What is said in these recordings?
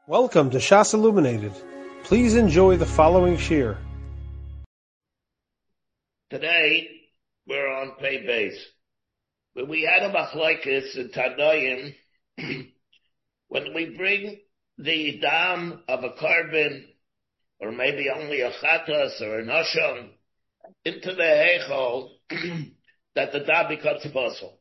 Welcome to Shas Illuminated. Please enjoy the following shir. Today, we're on Pei Beis. When we had a machlokes in Tanoim, when we bring the dam of a carbon, or maybe only a chatas or an asham, into the heichal, that the dam becomes possible.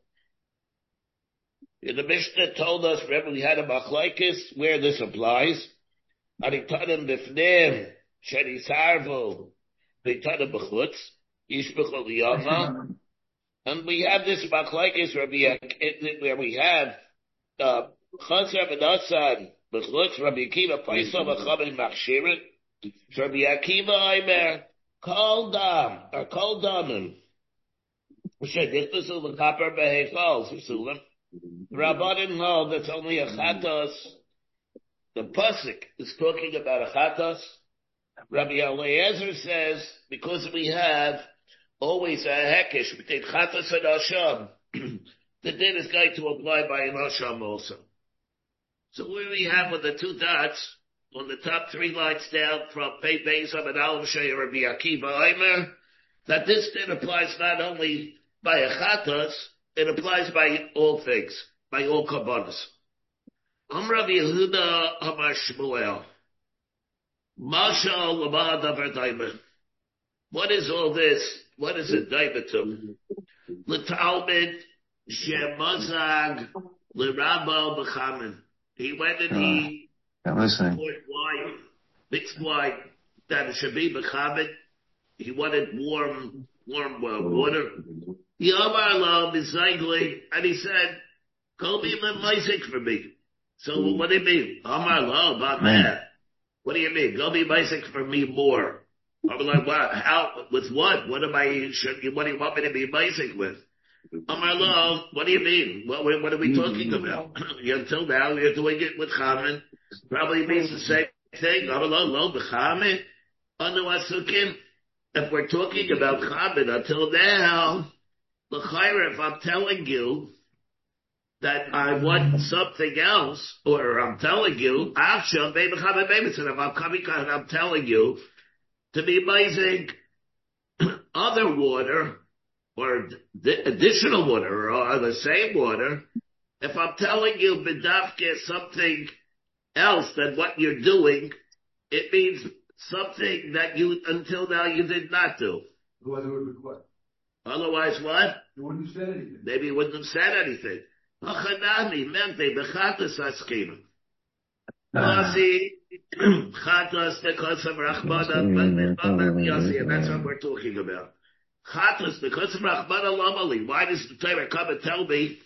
The Mishnah told us, remember we had a machlokes where this applies. Aritanim b'fneim, sheni sarvu, aritanim b'chutz, yishbechol liyama. And we have this machlokes where we have Chazer ben Asan b'chutz, Rabbi Akiva paisa b'chamin machshirin, Rabbi Akiva aimer kol dam or kol damim. Shedichtusu l'kaper b'heifal susulim. Rabbanim know that's only a chatos. The pasuk is talking about a chatos. Rabbi Eliezer says because we have always a hekesh between chatos and asham, the din is going to apply by an asham also. So where we have with the two dots on the top three lines down from Pei Beis and Aleph Shei Rabbi Akiva Aimer, that this din applies not only by a chatos, it applies by all things, by all kabbalas. Rabbi Yehuda Amar Shmuel. Mashal Lama Davar Daima. What is all this? What is it daima to? L'talmid shemazag l'rabba b'chamin. He went and he poured wine, mixed wine that it should be b'chamin. He wanted warm water. Yamar lo b'zaygli, and he said, "Go be Isaac for me." So what do you mean? Amar lo about that. What do you mean? Go be Isaac for me more. I'm like, what? How? With what? What do you want me to be Isaac with? Amar lo, what do you mean? What are we talking about? Until now, you're doing it with Chamin. Probably means the same thing. Amar lo b'chamin. Anu asukim. If we're talking about Chamin until now, l'chayra, if I'm telling you that I want something else, or I'm telling you, if I'm coming and I'm telling you to be amazing other water, or additional water, or the same water, if I'm telling you bedavke something else than what you're doing, it means something that you, until now, you did not do. Otherwise what? You wouldn't have said anything. Maybe you wouldn't have said anything. Achanami, mente, bechatas askim. Masi, chatas, because of Rachmana, Yossi, and that's what we're talking about. Chatas, because of Rachmana Lomali. Why does the Torah come and tell me?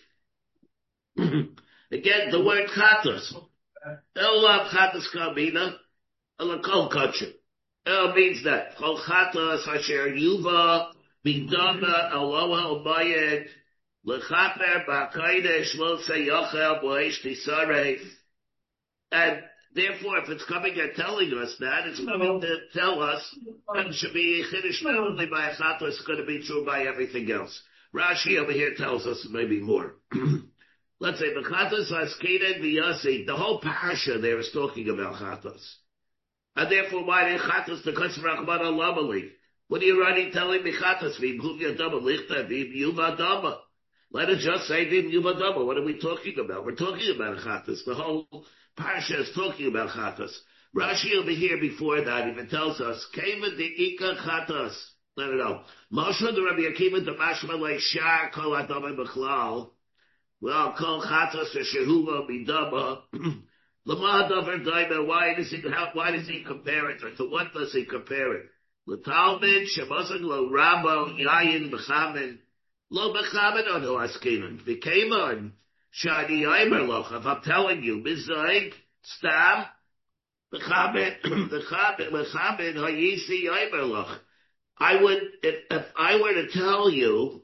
Again, the word chatas. Elam chatas kamina, elakol kachim. El means that. Chol chatas, asher yuva, bidama, aloha, umayed, L'chaper ba'kaidesh lo seyochel bo'esh tisaref. And therefore, if it's coming and telling us that, it's coming to tell us that it should be chiddush not only by a chata, it's going to be true by everything else. Rashi over here tells us maybe more. Let's say the chatas askeden v'yasi. The whole parasha there is talking about chatas, and therefore, why did chatas the kosher rachman alamali? What are you already telling me chatas? V'imhuv yadama lichta v'imhuv adama. Let us just say Vim Yuvadama. What are we talking about? We're talking about chatas. The whole parsha is talking about chatas. Rashi over here before that even tells us, Keva de Ika chatas. I don't know. Moshe the Rabbi Akiva the Mashmalei Shar Kol Adama Bechlal. Well, Kol chatas or Shehuva Midama. Lama Davar Daima. Why does he compare it? Or to what does he compare it? L'talmid Shemazag Lo Rabo Yayin B'chamin. Lo bechamen anu askinon. V'keimon shani aimer loch. If I'm telling you, mizayik stam bechamen hayisi aimer loch. I would, if I were to tell you,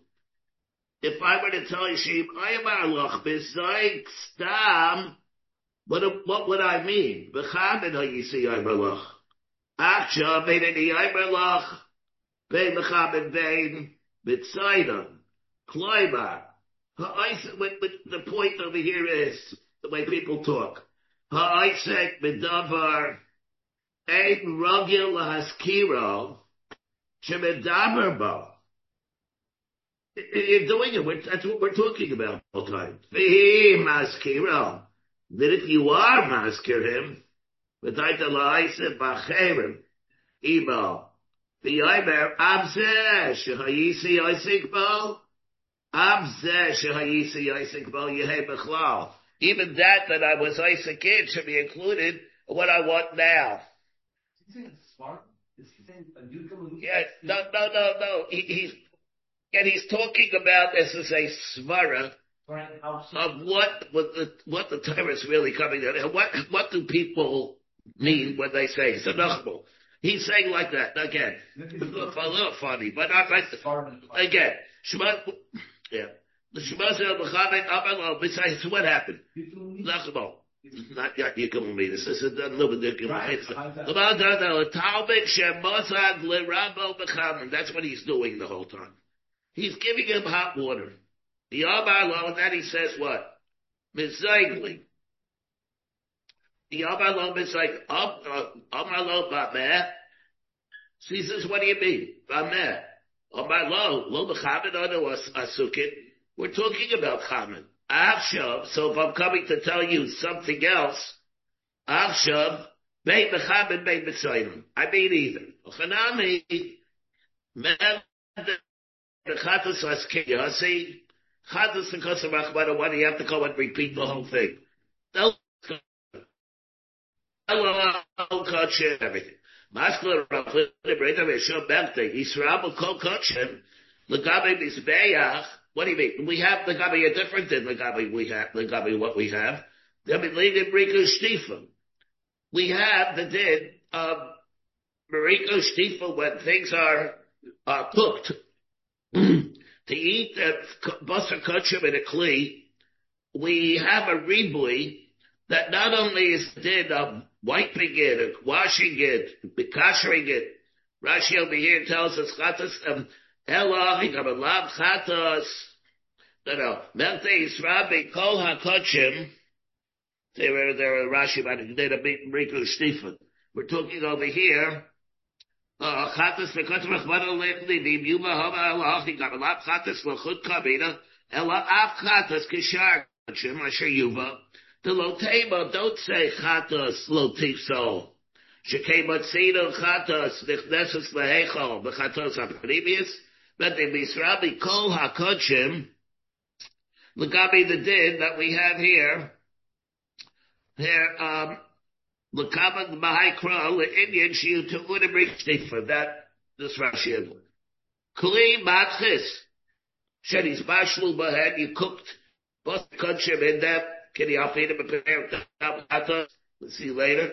Sheim aimer loch mizayik stam, what would I mean? Bechamen hayisi aimer loch. Aksha bein ani aimer loch bein bechamen bein mitzaydan. Kleibar. The point over here is the way people talk. ha'isek b'davar ein rogil lahaskiro shemedaber bo. You're doing it. That's what we're talking about all the time. Vehi maskiro. That if you are maskir him, v'tayta la'isek b'cherim imo. V'yomer abzeh shehayisi isik bo. Even that I was Isaac in should be included in what I want now. Yeah, no. He's talking about this as a svara of what the Torah is really coming to. What do people mean when they say Zanachmo? He's saying like that again. A little funny, but not like again. Yeah. The Shema said, besides, what happened? Nachmo. Not yet, you come with me. This is a little bit different. That's what he's doing the whole time. He's giving him hot water. The Yabalo, and then he says what? Mizaygli. The Yabalo is like, Amalo Bameh. So he says, what do you mean? Bameh. Amalo, Lo B'chamen Ono Asukit. We're talking about Chamen. Achshav, so if I'm coming to tell you something else, Achshav, Beit B'chamen, Beit B'tzayim. I mean either. Chanami, Meh, Chatas Askiyasi, Chatas and Kosamachmana, why do you have to go and repeat the whole thing? Everything. Maskler Rachel, Breda Veshom Berte, Yisrael Kol Kochem, Legabe Mizbeach. What do you mean? We have Legabe a different than Legabe we have, Legabe what we have. I mean, Legabe Rico Stiefel. We have the din of Mariko Stiefel when things are cooked. To eat Basar Kochem in a Kli, we have a ribui that not only is the din of wiping it, washing it, bekashering it. Rashi over here tells us chatas elah higamalam chatas. No. Mente Yisrael kol hakochim. There are Rashi about it. They did Riku Stephen. We're talking over here. Chatas bekotzim achmano lechli v'yuma hama elah higamalam chatas l'chut kabina elah af chatas kishar kochim asher yuva. The lotema don't say chatos lotiso. Shekematzino chatos nichnesus lehechol b'chatos haprimius. But the misrabi kol hakochim legabi the din that we have here. Here, lekama b'haikra le'inyan shiu tu'udim rishtik for that this Rashi. Kli matchis shenis bashlu b'hen you cooked both kochim in them. Can you feed him a pair of tatas? Let's see later.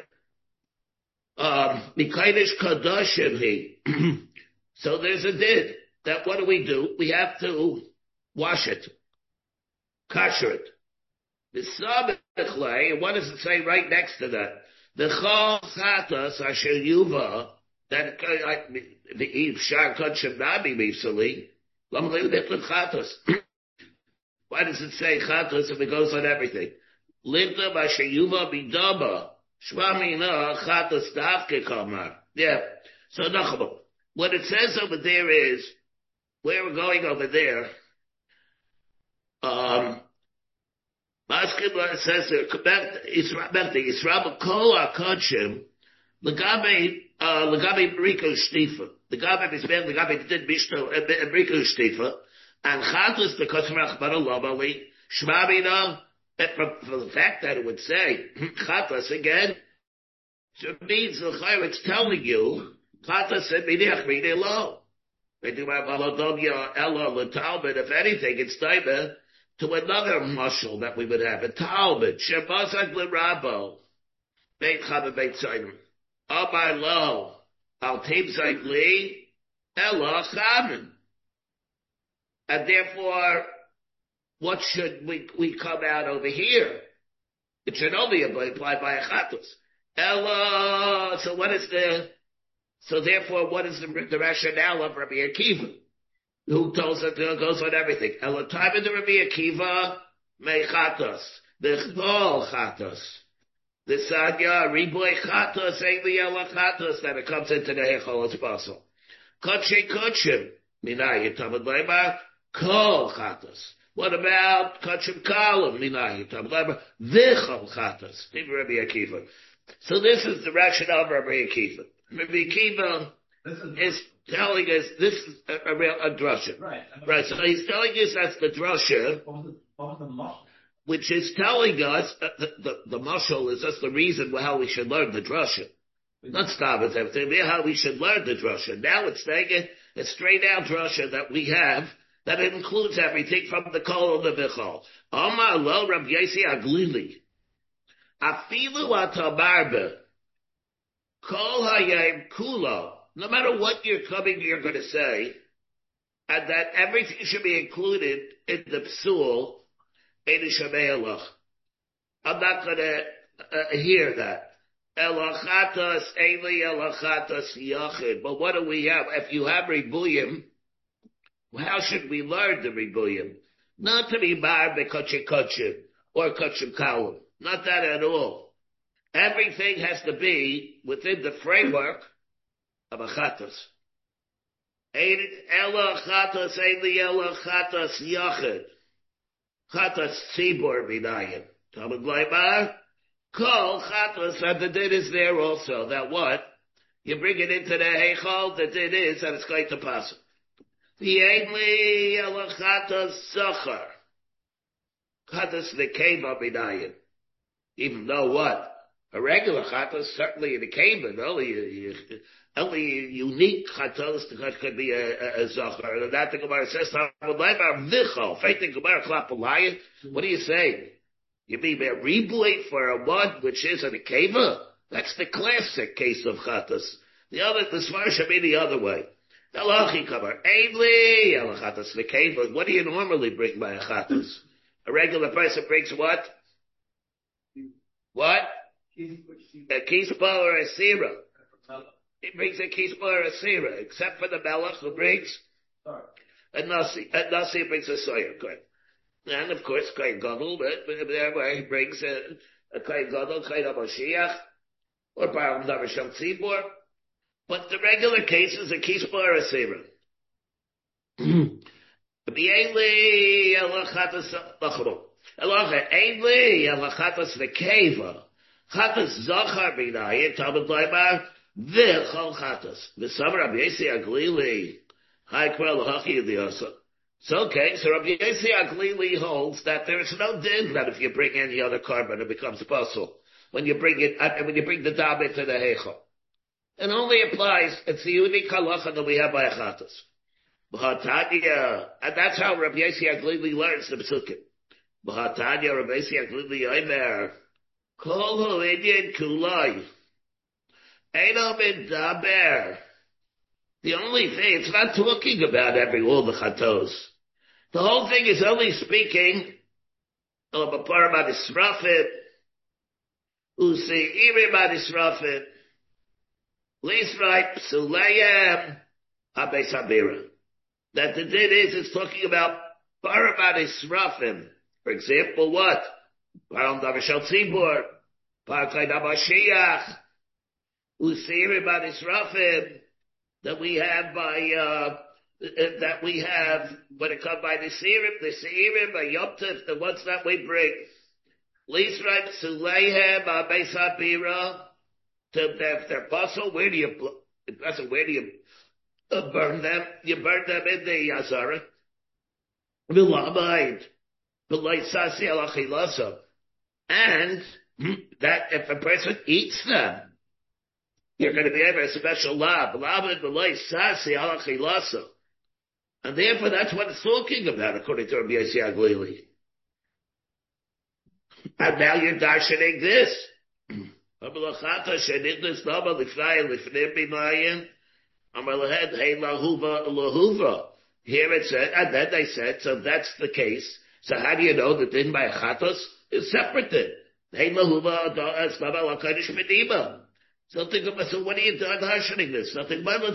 Mikainish kadoshim he. So there's a din that what do? We have to wash it, kasher it. The sabechlei, and what does it say right next to that? The chol chatas asher yuva that the eve shar kodshim nami misali lamlei nitlet chatas. Why does it say chatos if it goes on everything? Livda b'ashayuva b'daba shvamina chatos davke kamar. Yeah. So nachamo. What it says over there is where we're going over there. Basketball says there. Yisrael kol hakochim legabe Rico Stifa. Legabe Mizbeach legabe did Mishto Rico Stifa. And chatos because Rachmana Lomali Shmamina, from the fact that it would say chatos again, so it means it's telling you chatos and minich mine lo. They do have aladonia ella letalbid. If anything, it's time to another mushal that we would have a talbid shebazak lerabo beit chava beit zayim amar lo al teim zayim li ella chamen. And therefore, what should we come out over here? It should only apply by a chatos. Ella, so therefore, what is the rationale of Rabbi Akiva? Who tells it goes on everything? Ella, time of the Rabbi Akiva, me chatos. The chol chatos. The Sanya, Riboy Chatos, Eili Ela Chatos, that it comes into the Heichal as possible. Kodshe Kodshim, Minayi Tamad Leibar, Kol Chatos. What about Kodshim Kalam, Minayi Tamad Leibar, Vichal Chatos, Rabbi Akiva. So this is the rationale of Rabbi Akiva. Rabbi Akiva is telling us this is a real drasha. Right. So he's telling us that's the drasha, which is telling us the mashal is just the reason how we should learn the drasha. Not stop it, everything. How we should learn the drasha. Now it's saying a straight out drasha that we have that includes everything from the kol and the vichal. Amar lo Rabbi Yossi Aglili. Afilu atabarbe. Kol hayim kula. No matter what you're going to say, and that everything should be included in the psul, I'm not going to hear that. Elachatas, Eli Elachatas Yachid. But what do we have? If you have Ribuyim, how should we learn the Ribuyim? Not to be bar bekotche kotche or kotche kalim. Not that at all. Everything has to be within the framework of a chatas. Ela chatas, Eli Ela chatas Yachid. Chatas tzibor b'nayim. Talmud Leibar. Kol chatas, and the din is there also. That what? You bring it into the heichal, the din is that it's going to pass. V'yedli Ela chatas zachar. Chatas nekeva b'nayim. Even though what? A regular chatas, certainly in the cave, only unique chatos could be a zachar. And that the Gemara says, what do you say? You mean a reblade for a one which is an akeva? That's the classic case of chatos. The svara should be the other way. What do you normally bring by a chatos? A regular person brings what? What? A kispa or a sira. He brings a kispa or a sira, except for the melech who brings a nasi. A nasi brings a soya, correct. And of course, Kohen Gadol, but he brings a Kohen Gadol, Kohen HaMashiach, or Baruch Davar Shem Tzibor. But the regular case is a kispa or a sira. B'yeli elachatas lachro. Elacha elachatas nekeva. Chatas zachar b'nayim Talmud Leibar v'chol chatas. V'samar Rabbi Yossi Aglili ha'ikra l'hachi l'yasa. So okay, so Rabbi Yossi Aglili holds that there is no din that if you bring any other carbon it becomes puzzle when you bring it when you bring the dam into the heichal. It only applies. It's the unique halacha that we have by chatas. B'hatanya, and that's how Rabbi Yossi Aglili learns the psukim. B'hatanya Rabbi Yossi Aglili Omer. Kol ho'inyan kulai. Eino medaber. The only thing, it's not talking about all the chatos. The whole thing is only speaking of a parma disrafit, use'irim adisrafit, lisrait psulayem habeis habira. That the din is, it's talking about parma disrafim. For example, what? Baruch Davar Shem Tzibor, Parkei Damashiach, Usirim Adisrafim, that we have when it comes by the Seirim, by Yom Tov, the ones that we bring. Lisraim Suleihem, Abeis Habira, to their puzzle, where do you burn them? You burn them in the Yazara. Vilamayid. And that if a person eats them, you're going to be able to have a special lab. And therefore that's what it's talking about, according to Rabbi Yossi Aglili. And now you're darshaning this. Here it said, and then they said, so that's the case. So how do you know that din by chatos is separate then? Something about, so what are you darshaning this? Nothing but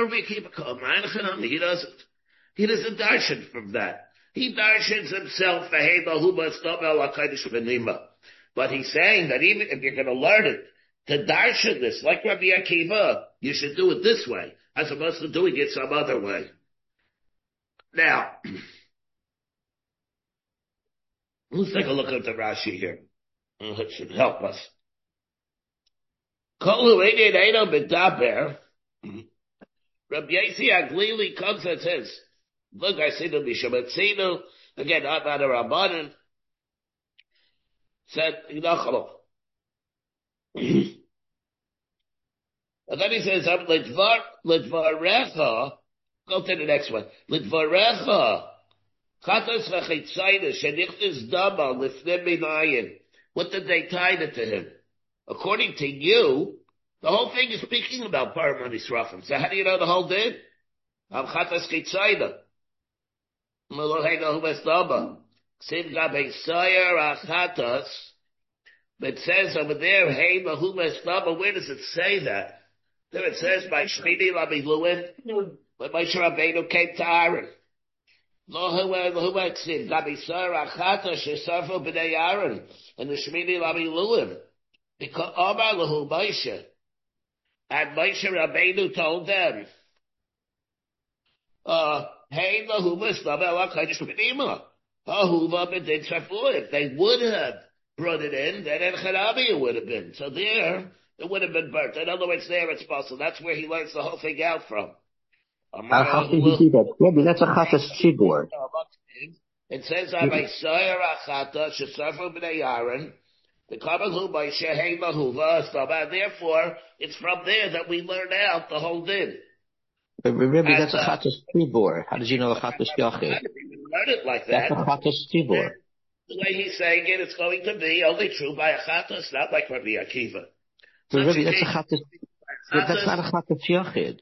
he doesn't. He doesn't darshan from that. He darshans himself. But he's saying that even if you're going to learn it, to darshan this, like Rabbi Akiva, you should do it this way, as opposed to doing it some other way. Now, let's take a look at the Rashi here. It should help us. Rabbi Yasi Aglili comes and says, look, I see the Mishamatzinu, again, not a Rabbanan, said, Yinachalo. And then he says, Lidvarecha, go to the next one. Lidvarecha, Chatas Vachitzayna, Shenichtis Dama, Lifnim Minayin. What did they tie it to him? According to you, the whole thing is speaking about Paramon Yisrafim. So how do you know the whole din? Chatas Kitzayna. Melohena Humes Dama. Sim Gabe Sayer Achatas. It says over there, hey, Mahumes Dama, where does it say that? There it says by Shmini Lamiluin, when Moshe Rabbeinu came to Aaron. Gabe Sayer Achatas, Shesarfo B'nei Aaron, and the Shmini Lamiluin. Because Omar Lahu Moshe, and Moshe Rabbeinu told them, hey, Mahumes Dama, Elakadosh B'nima. If they would have brought it in, then Elchanami would have been. So there, it would have been burnt. In other words, there it's possible. That's where he learns the whole thing out from. How can he do that? Maybe that's a chatas tzibur. It says, "Amaysayer achata shesarfu b'nei Aaron." The kamahu by shehei mahuva. Therefore, it's from there that we learn out the whole din. But maybe that's a chatas tzibur. How did you know a chatas yachid? Learn it like that. That's a chatas tzibur. The way he's saying it, it's going to be only true by a chatas, not like Rabbi Akiva. But maybe that's a chatas. That's not a chatas yachid.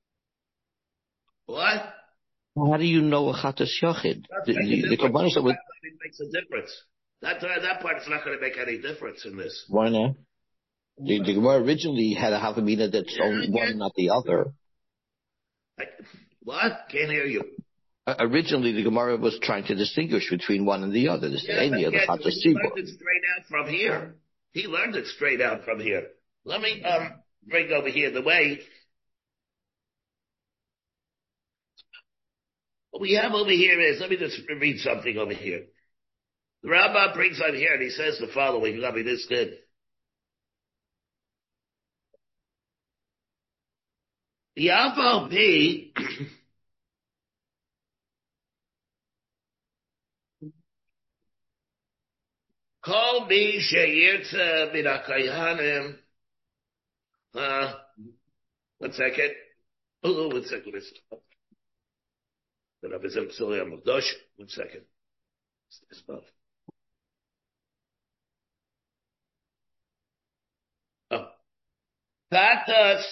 What? How do you know a chatas yachid? The kabbalah would makes a difference. That part is not going to make any difference in this. Why not? The Gemara originally had a havamina that's only one, not the other. What? Can't hear you. Originally, the Gemara was trying to distinguish between one and the other. The Seinia, the chatas he tzibur. learned it straight out from here. He learned it straight out from here. Let me bring over here the way. What we have over here is, let me just read something over here. The Rambam brings on here and he says the following. I mean, this good. The Aval P. Call me Sheyirtza Minakayanim. 1 second. Oh, 1 second. 1 second. Oh. Patas.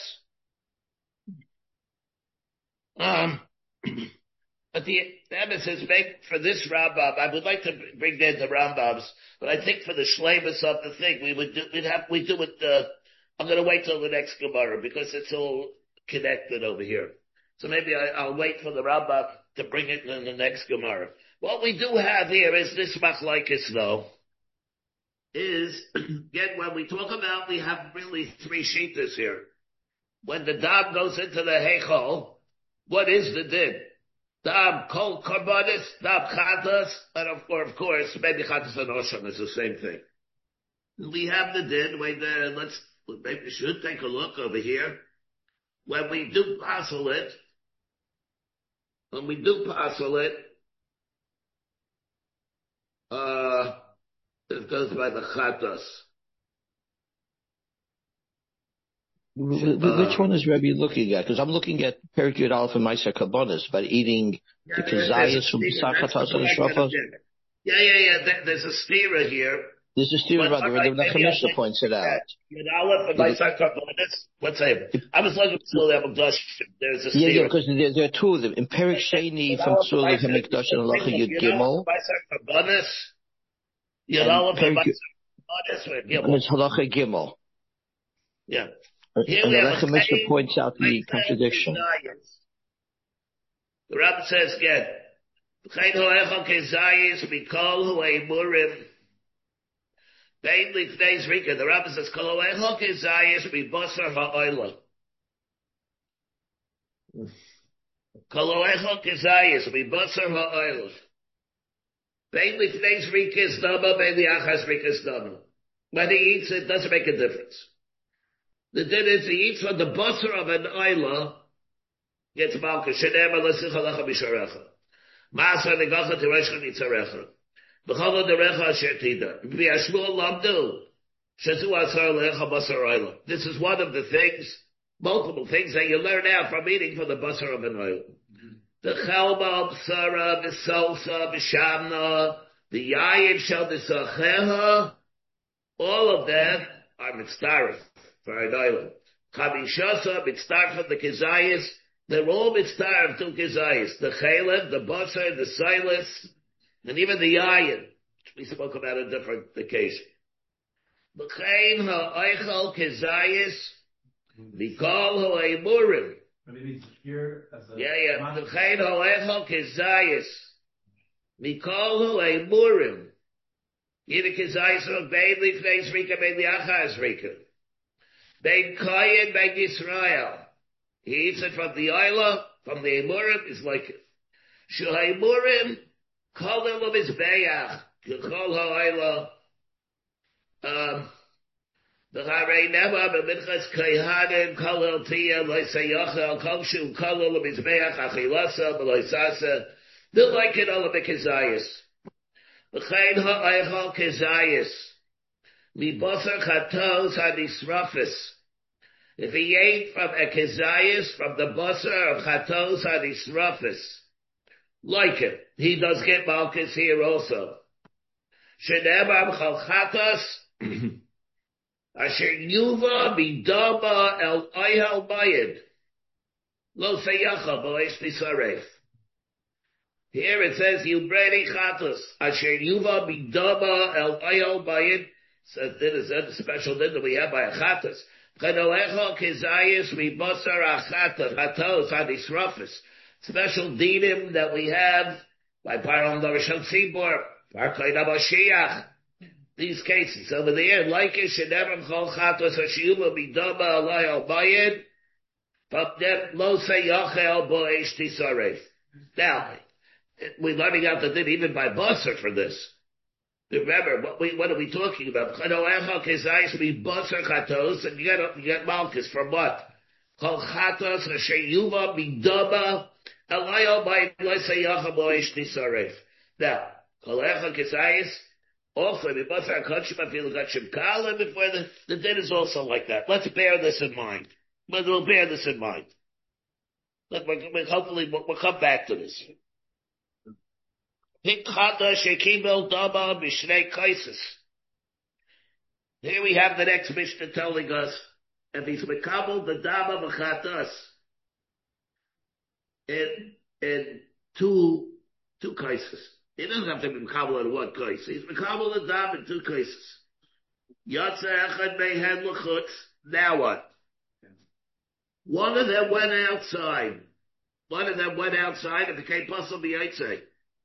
But the emphasis make for this Rambam, I would like to bring in the Rambams, but I think for the shleimus of the thing, we do it, I'm going to wait till the next Gemara because it's all connected over here. So maybe I'll wait for the Rambam to bring it in the next Gemara. What we do have here is this machlokes though, is, again, when we talk about, we have really 3 shittas here. When the dam goes into the heichal, what is the din? Dam kol karbanis, dam chatas, and of course, maybe chatas and osham is the same thing. We have the din, maybe we should take a look over here. When we do passel it, it goes by the chatas. Which one is Rebbe looking at? Because I'm looking at Perek Yud Aleph and Ma'aser Kabbanis, but eating the kazayas from the chatas and the shrafos. Yeah. There's a stira here. There's a stira, brother. The Chamisha points it out. Yud Aleph and Ma'aser Kabbanis. Let's say I was looking for Tzul HaMikdash. There's a stira. Yeah, because there are 2 of them. In Perek Sheni from Tzul HaMikdash and Halacha Yud Gimel. Ma'aser Kabbanis. Yud Aleph and Ma'aser Kabbanis. And it's Halacha Gimel. Yeah. Here and the Lechem Mishnah points out the contradiction. The Rabbi says again, Bein lifnei zrika. The Rabbi says, Koloecho kezayis mibasar ha'oila. Koloecho kezayis mibasar ha'oila. Bein lifnei zrika is dama, bein liachas zrika is dama. When he eats, it doesn't make a difference. The din is he eats from the basar of an oila, gets malka, shenem alasicha lecha misharecha. Masa negacha tirecha nitzarecha. B'chol derecha asher tida. V'yashmuel lamdu. Shezu asar lecha basar oila. This is one of the things, multiple things that you learn out from eating from the basar of an oila. The chelba, b'sara, b'salsa, b'shamna, the yayin shel b'sacheha, all of them are mitzdarif for an oila. Chamishasa, mitzdarif from the kezayis, they're all mitzdarif to kezayis. The chaylev, the basar, the silas, and even the yayin, which we spoke about on a different occasion. L'chein ha'oichel kezayis, mikol ha'emurim. But it needs here as a... Yeah. L'chein ha'oichel kezayis, mikol ha'emurim. Either kezayis or bein lifnei zrika, bein liachas zrika. Bein koyin, bein Yisrael. He eats it from the oila, from the emurim, is like it. Shu ha'emurim, Kol elu mizbeach, kol ha'oila, v'harei nema b'minchas kayhanim, kol el tiyah, loy seyachel, kol shu, kol elu mizbeach, achilasa, v'loy sasa, they're like it all of the kezayis. V'chein ha'oichel kezayis, mi basar chatos ha'nisrafis. If he ate from a kezayis, from the basar of chatos ha'nisrafis, like it. He does get malchus here also. Shenemar chalchatas asher yuva bidama el ayhel bayid lo seyacha b'leish nisaref. Here it says you brady chatas asher yuva bidama el ayhel bayid. So that is a special din that we have by a chatas. Chanolecha kezayis mibasar achatas chatos hadisrafis. Special dinim that we have by Param Darashon Tzibor, Parkoida Mashiach. These cases over there, like it should never call Chatos Hashiyuma Bidama Alay Al Bayid, but then Lo Say Yachel Bo Eish Tisaref. Now, we're learning out the din even by Basar for this. Remember, what are we talking about? Chanoecha Kezayis Mi Basar Chatos, and you get Malchus from what? Call Chatos Hashiyuma Bidama now, Kolecha Kesayis, also, before the din is also like that. Let's bear this in mind. But we'll bear this in mind. Hopefully, we'll come back to this. Here we have the next Mishnah telling us, if he's mekabel the dama v'chatas, in two cases. He doesn't have to be mekabel in one case. He's mekabel the dam in two cases. Yatsa echad mehen l'chutz. Now what? One of them went outside. It became possible b'yatzei.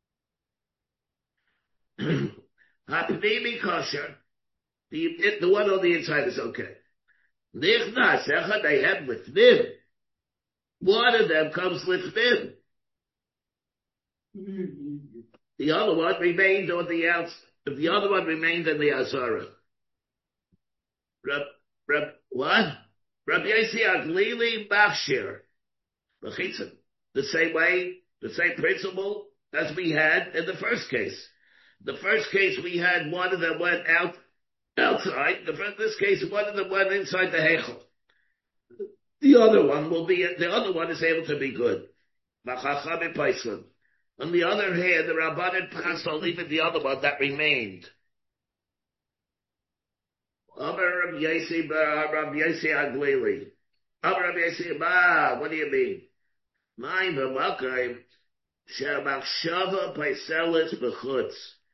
Hapnimi kosher. The one on the inside is okay. Nichnas echad mehen lifnim. One of them comes lifnim. The other one remained on the outside. The other one remained in the Azara. What? Rabbi Yossi Aglili Machshir. The same way, the same principle as we had in the first case. The first case we had one of them went outside. This case one of them went inside the Heichel. The other one is able to be good. On the other hand, the Rabbanan Pasal, even the other one that remained. Amar Rabbi Yossi Aglili. Amar Rabbi Yossi, what do you mean? Mine b'makayim she'amachshava paiselis b'chutz.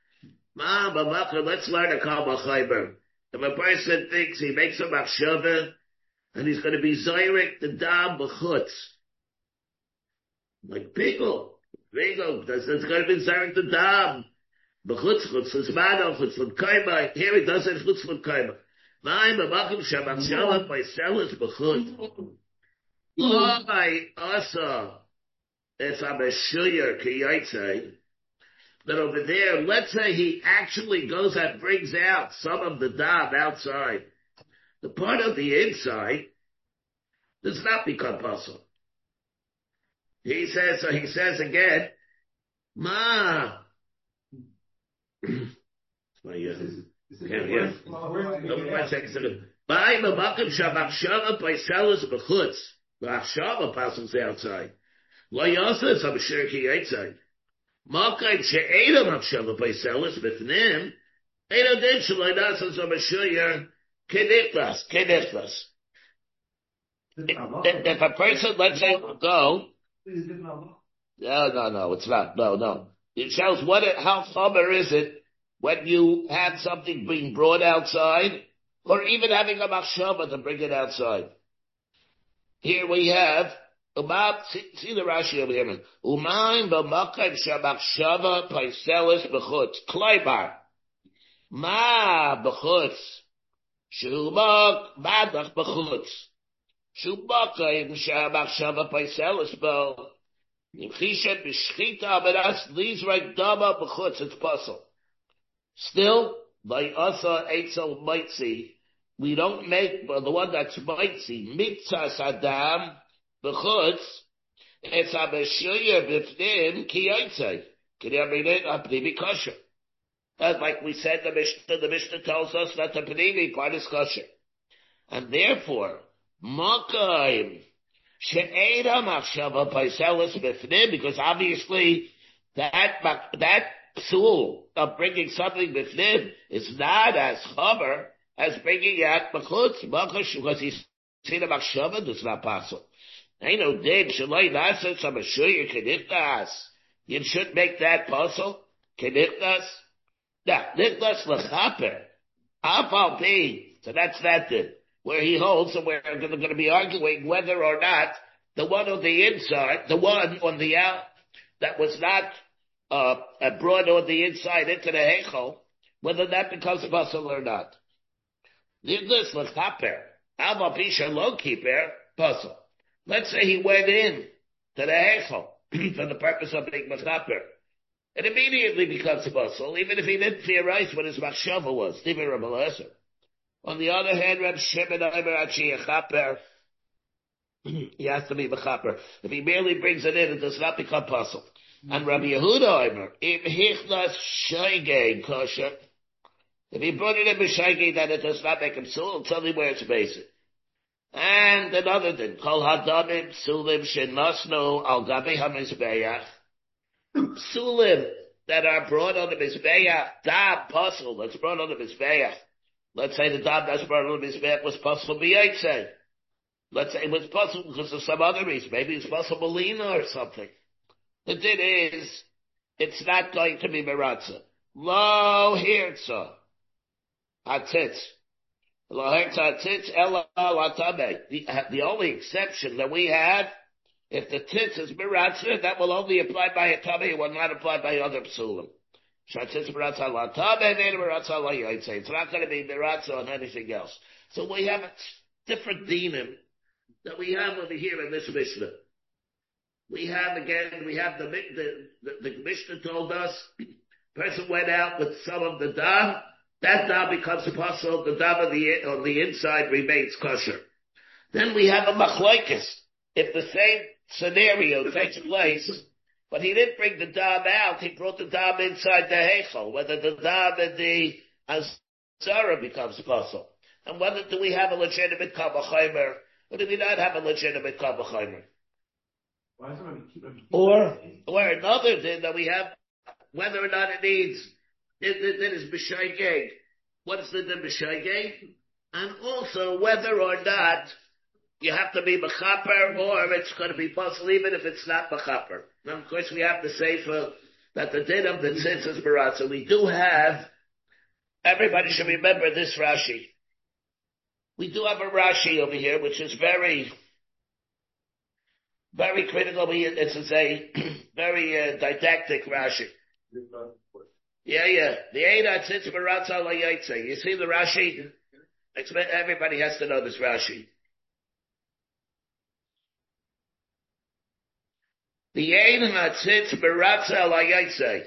Let's learn a Kal B'chayber. If a person thinks he makes a machshava, and he's going to be zayrik the dam b'chutz. Like pickle. It's going to be zayrik the dam. B'chutz l'zmano, chutz l'kaima. Here it does it chutz l'kaima. V'ayim b'makim shabachshala by sellers b'chutz. Lo by asa, if I'm a shuyer kiyaitzay, that over there, let's say he actually goes and brings out some of the dab outside. The part of the inside does not become puzzle. He says again, Ma. One second. By Mabakim Shabachshava by sellers b'chutz. B'achshava passes outside. Lo yasa some shirki outside. Malkai she'eda machshava by sellers b'fnim. Eda din shalai nasa some shirya kenichlas. If a person, let's say, will go. No, it's not. No. It shows how chomer is it when you have something being brought outside, or even having a machshava to bring it outside. Here we have, see the Rashi over here, Umayim b'makayim shamachshava paiselis b'chutz, Kleibar. Ma b'chutz, Shumak madach b'chutz, Shumakayim shamachshava paiselis b'chutz, Nimchishet b'shchita, but that's, these right dama b'chutz, it's puzzle. Still, by asa eitzel mitzi, we don't make the one that's mitzi, mitzas adam b'chutz, it's a meshuyer b'fnim ki yotzei. Can you read it? A pnimi kosher. That's like we said, the Mishnah tells us that the pnimi part is kosher. And therefore, makayim, she'eda machshava paiselis b'fnim, because obviously that psul of bringing something b'fnim is not as chomer as bringing out b'chutz, because he's seen a machshava, does not possible. Ain't no din, shalai nasa, some ashuyer kenichnas. You should make that puzzle, kenichnas. Now, nichnas l'chaper, afal pi, so that's that din, where he holds, and we're going to be arguing whether or not the one on the inside, the one on the out, that was not brought on the inside into the heichal, whether that becomes a puzzle or not. Nichnas l'chaper, afal pi shalom kiper, puzzle. Let's say he went in to the heichal for the purpose of being mechaper. It immediately becomes a puzzle, even if he didn't theorize what his machshava was, even Rabbi Eliezer. On the other hand, Reb Shimon Omer Achi Yechaper, he has to be mechaper. If he merely brings it in, it does not become puzzle. And Rabbi Yehuda Omer, Im Hichnas Shaygei Kosher, if he brought it in b'shaygei, then it does not make him sul, it's only where it's basic. And another thing, Kol Hadamim Sulim Shenasnu Al Gabi HaMizbeach, Sulim that are brought on the Mizbeach, Dab puzzle that's brought on the Mizbeach. Let's say the Dab that's brought on the Mizbeach was puzzle b'yaitse. Let's say it was puzzle because of some other reason. Maybe it's puzzle Melina or something. The thing is, it's not going to be Meratza. Lo Hirtza. Hatzitz. The only exception that we have, if the titz is miratza, that will only apply by a tabe, it will not apply by other psulim. It's not going to be miratza on anything else. So we have a different dinim that we have over here in this Mishnah. We have the Mishnah told us, person went out with some of the dab, that dab becomes a puzzle, the dab on the inside remains kosher. Then we have a machlokes. If the same scenario takes place, but he didn't bring the dab out, he brought the dab inside the heichal, whether the dab in the azara becomes a puzzle. And whether do we have a legitimate kavachimer, or do we not have a legitimate kavachimer? Or another thing that we have, whether or not it needs, that is b'shaygeg. What is the b'shaygeg? And also whether or not you have to be mechaper or it's going to be puzzle even if it's not mechaper. Now, of course, we have to say that the din of the tzitz is barat. So we do have, everybody should remember this Rashi. We do have a Rashi over here which is very, very critical. It's a very didactic Rashi. Yeah. The Ein HaTzitz Baratza La Yaitse. You see the Rashi? Everybody has to know this Rashi. The Ein HaTzitz Baratza La Yaitse.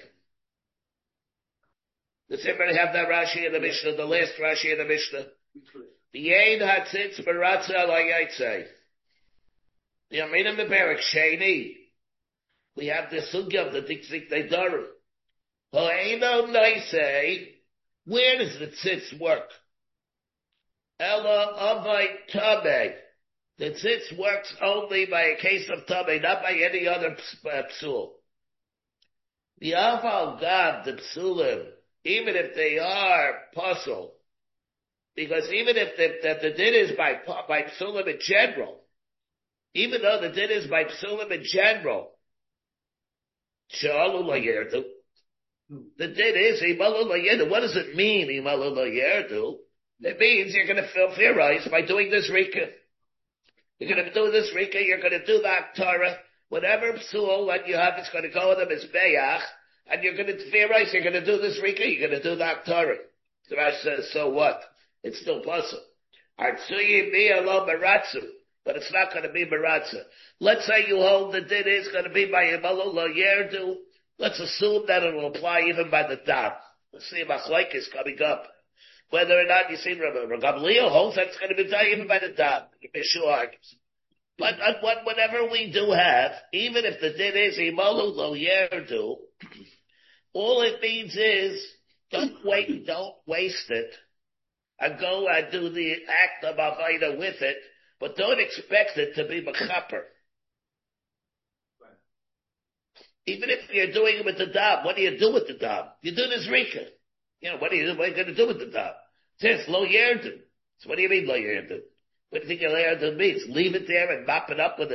Does everybody have that Rashi in the Mishnah, the last Rashi in the Mishnah? The Ein HaTzitz Baratza La Yaitse. The Aminim Beberik Sheni. We have the Sugya of the Dikzik Neidarim. Ha'eino Naisei. Where does the tzitz work? Ella Avai Tameh. The tzitz works only by a case of Tameh, not by any other psul. The Aval Gad, the psulim, even if they are puzzle, because even if the din is by psulim in general, even though the din is by psulim in general, Shalu Layerdu, the din is Imalu Layerdu. What does it mean, Imalu Layerdu? It means you're going to fulfill rise by doing this Rika. You're going to do this Rika, you're going to do the Aktara, whatever psul that you have, it's going to go with them as Bayach, and you're going to theorize, you're going to do this Rika, you're going to do the Aktara. The Rash says, so what? It's still possible. Artsuyi be alone Maratsu, but it's not going to be Maratsu. Let's say you hold the din is going to be by Imalu Lo Yerdu. Let's assume that it will apply even by the Dam. Let's see Machlaik is coming up. Whether or not you see Rabbi Gamliel holds that it's going to be done even by the Dam. Yeshua argues. But whatever we do have, even if the din is Imalu Lo Yerdu, all it means is don't waste it, and go and do the act of Avaida with it, but don't expect it to be Mechaper. Even if you're doing it with the Dam, what do you do with the Dam? You do this Rika. You know, what are you going to do with the Dam? It says Lo Yerdu. So what do you mean Lo Yerdu? What do you think Lo Yerdu means? Leave it there and mop it up with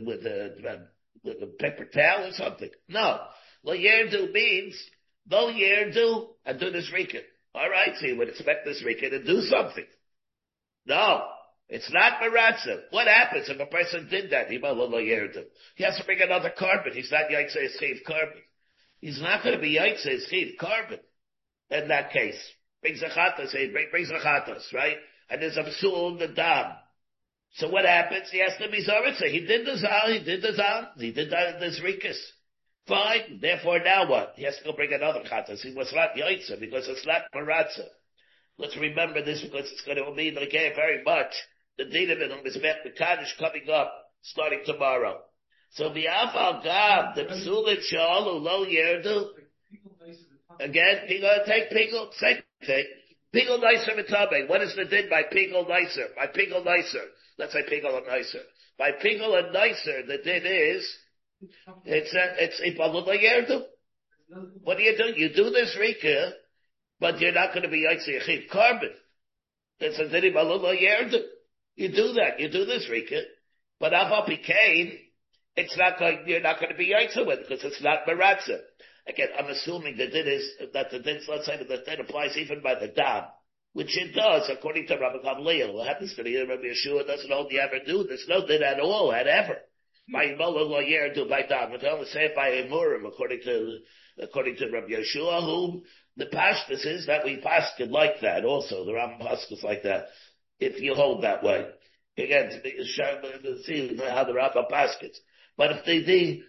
a paper towel or something? No. Lo Yerdu means Lo Yerdu and do this Rika. Alright, so you would expect this Rika to do something. No. It's not Maratza. What happens if a person did that? He has to bring another carbon. He's not Yaitse Eschiv carbon. He's not going to be Yaitse Eschiv carbon in that case. Brings a chatas, right? And there's a psul in the dam. So what happens? He has to be Zaritza. He did the zal, he did this rikus. Fine. Therefore now what? He has to go bring another chatas. He was not Yaitse because it's not Maratza. Let's remember this because it's going to mean again very much the Dinam and Mizbech Mekadosh coming up starting tomorrow. So the Afal Gab, the Psulit Shalu Lo Yerdu. Again, take Pigel, same thing. Pigel Nicer Mitabe. What is the din by Pigel Nicer? By Pigel Nicer. Let's say Pigel and Nicer. By Pigel and Nicer, the din is, it's Ipalu Lo Yerdu. What do? You do this Rika, but you're not going to be Yaitse Yechiv carbon. It's a din Ipalu Lo Yerdu. You do that. You do this Rika. But Aval Pikain, you're not going to be Yaitse with it because it's not Maratza. Again, I'm assuming the din is, that the din, let's say that the din applies even by the Dam, which it does, according to Rabbi Gamliel. What happens to the Rabbi Yeshua doesn't hold you ever do. There's no din at all, at ever. By Mola Lo Yerdu, by Dam. But only say it by Emurim, according to Rabbi Yeshua, whom the pashtus is that we paskin like that also. The Ram paskus like that. If you hold that way. Again, see how the Rabbah baskets. But if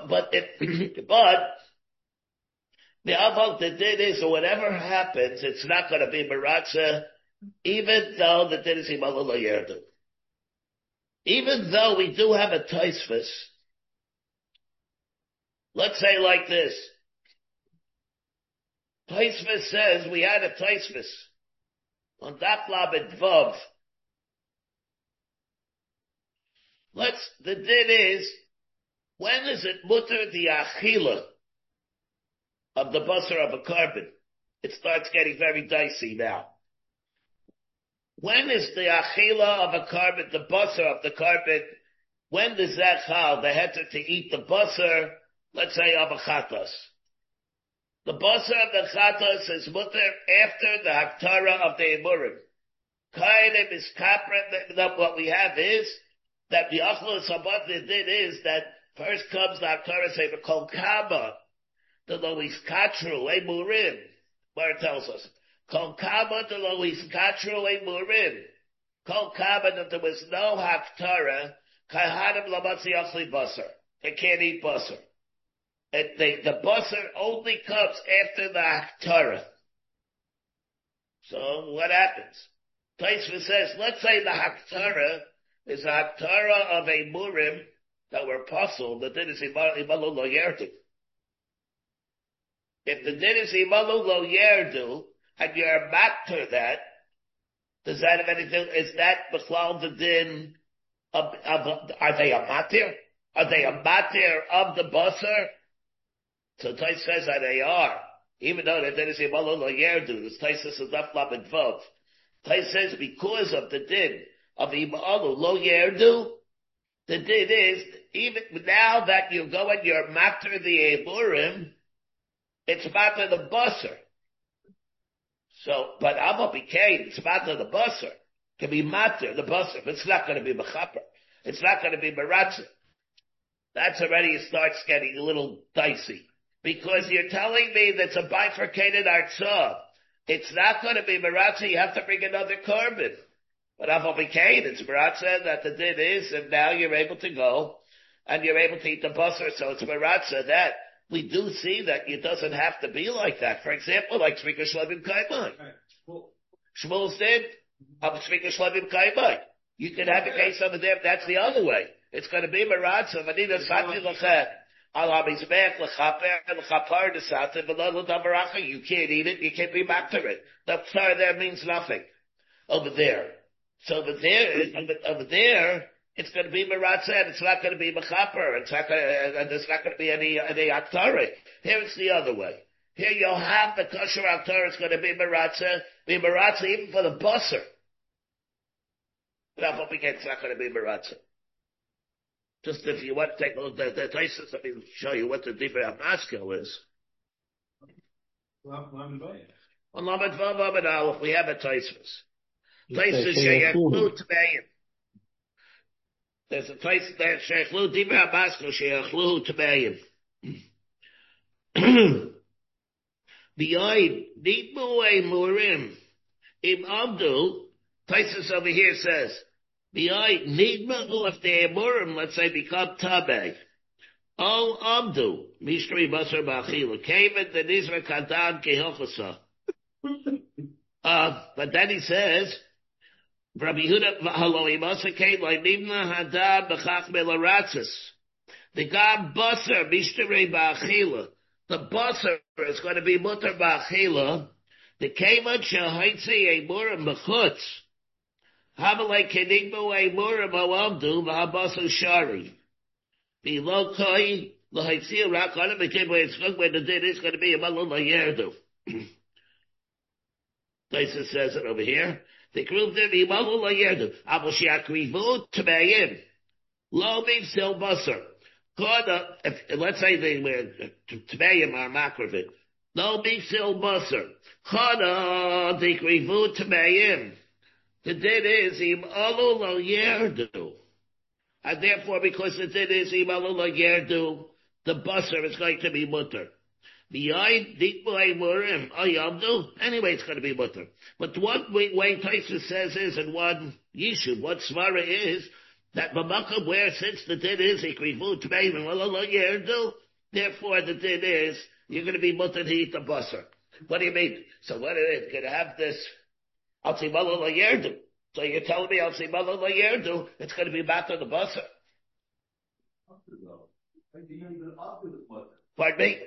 the Aval the din is, or whatever happens, it's not going to be Maratza, even though the din is Imalu Lo Yerdu. Even though we do have a Taisvis, let's say like this. Taisvis says, we had a Taisvis on Daf Lamed Vav. The din is, when is it mutter the achila of the basar of a carbon? It starts getting very dicey now. When is the achila of a carbon, the basar of the carbon, when does that chal, the heter to eat the basar, let's say of a chatas? The basar of the chatas is mutter after the haktara of the emurim. Kainim is kapra, what we have is, that the achla sabat the din is that first comes the haktara say the kol kama. the Lois Katru, a Murim. Where it tells us. Kol Kama the Lois Katru, a Murim. Kol Kama that there was no Haktara, Kahanim Lamatzi Achli Basar. They can't eat Basar. The Basar only comes after the Haktara. So what happens? Taisva says, let's say the Haktara is a Haktara of a Murim that were puzzled, that then is Imalu Lo Yerdu. If the din is Imalu Lo Yerdu, and you're matter that, does that have anything, is that B'chlal the din are they a matir? Are they a matir of the basar? So Tais says that they are. Even though the din is Imalu Lo Yerdu, this Tais says is not Lamed Vav. Tais says because of the din of Imalu Lo Yerdu, the din is, even now that you go and you're matter the Eburim, it's matter the basar. So, but Abba became, it's matter the basar. Can be matter the basar, but it's not going to be mechaper. It's not going to be meratza. That's already, it starts getting a little dicey. Because you're telling me that's a bifurcated artzah. It's not going to be meratza, you have to bring another carbon. But Abba became, it's meratza that the din is, and now you're able to go, and you're able to eat the basar, so it's meratza that. We do see that it doesn't have to be like that. For example, like Tzvika Shlavim Kaimai. Shmuel's did, Tzvika Shlavim Kaimai. You can have a case over there, that's the other way. It's going to be Maratza, Vanina Sati Lachet, Al Hamizbech, Lechaper, Lechapar, Desate, Velolo Davaracha. You can't eat it, you can't be back to it. The Psar there means nothing. Over there. So over there, it's going to be Meratza, and it's not going to be Mechaper, and there's not going to be any Aktari. Here it's the other way. Here you'll have the kosher Aktari, it's going to be Meratza even for the Basar. But I hope it's not going to be Meratza. Just if you want to take a look at the Taisus, let me show you what the Dibra Amaskil is. On Lamed Vav Amid Aleph, we have a Taisus. Taisus Sheyachlu Tmeim. There's a place there, Sheikhlu Dibra Amaskil Sheyachlu Tmeim. B'yoid, Nidmu Murim, Im Abdu, Taisus over here says, B'yoid, Nidmu, if the Murim, let's say, become Tabeh. O Abdu, Mishtri Basar Ba'achila, came in the Nizra Kadan Kehochasa. But then he says, Rabbi Yehuda Haloi Masakei like Nimna Hadad B'chach Melaratzis. The God Basar Mishtri Ba'achila. The Basar is going to be Mutter Ba'achila. The Keimat Shahaitzi a Murim B'chutz. Hamalei Kenigmu a Murim Ha'amdu V'habasar Shari. Below Koi L'Haitzi Rak on it became where the din is going to be a Malul Yerdu. Taisus says it over here. The group there be Malul Yerdu. Abu Shiakrivu Tmeim. Lo Mivsil Basar. Let's say they were Tmeim are Makravit. Lo Mivsil Basar. Chada Dikrivu Tmeim. The din is Im Malul Yerdu. And therefore, because the din is Im Malul Yerdu, the Basar is going to be mutter. Anyway, it's going to be mutter. But what way Taisus says is, in one Yishuv, what Svara is, that B'makam where since the din is, Ikrivu Tmeim and Malul Yerdu, therefore the din is, you're going to be mutter to eat the Basar. What do you mean? So what is it? Going to have this, I'll say Malul Yerdu. So you're telling me I'll say Malul Yerdu, it's going to be back on the Basar. Pardon me?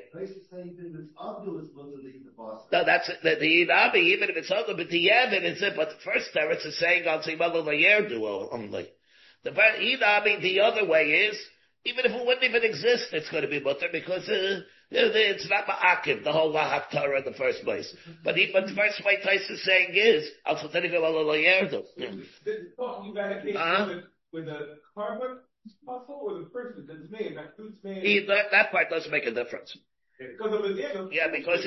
No, that's the Inabi, even if it's other, but the Yevin is it, but the first teretz is saying I'll say Malul Yerdu only. The Inabi, the other way is, even if it wouldn't even exist, it's going to be mutter because it's not ma'akiv, the whole Lahaktara in the first place. But the first way Tais is saying is, I'll say Malul Yerdu. You got a case with a carbon? Possible or the person that's made that food's made. That part doesn't make a difference. Because of the because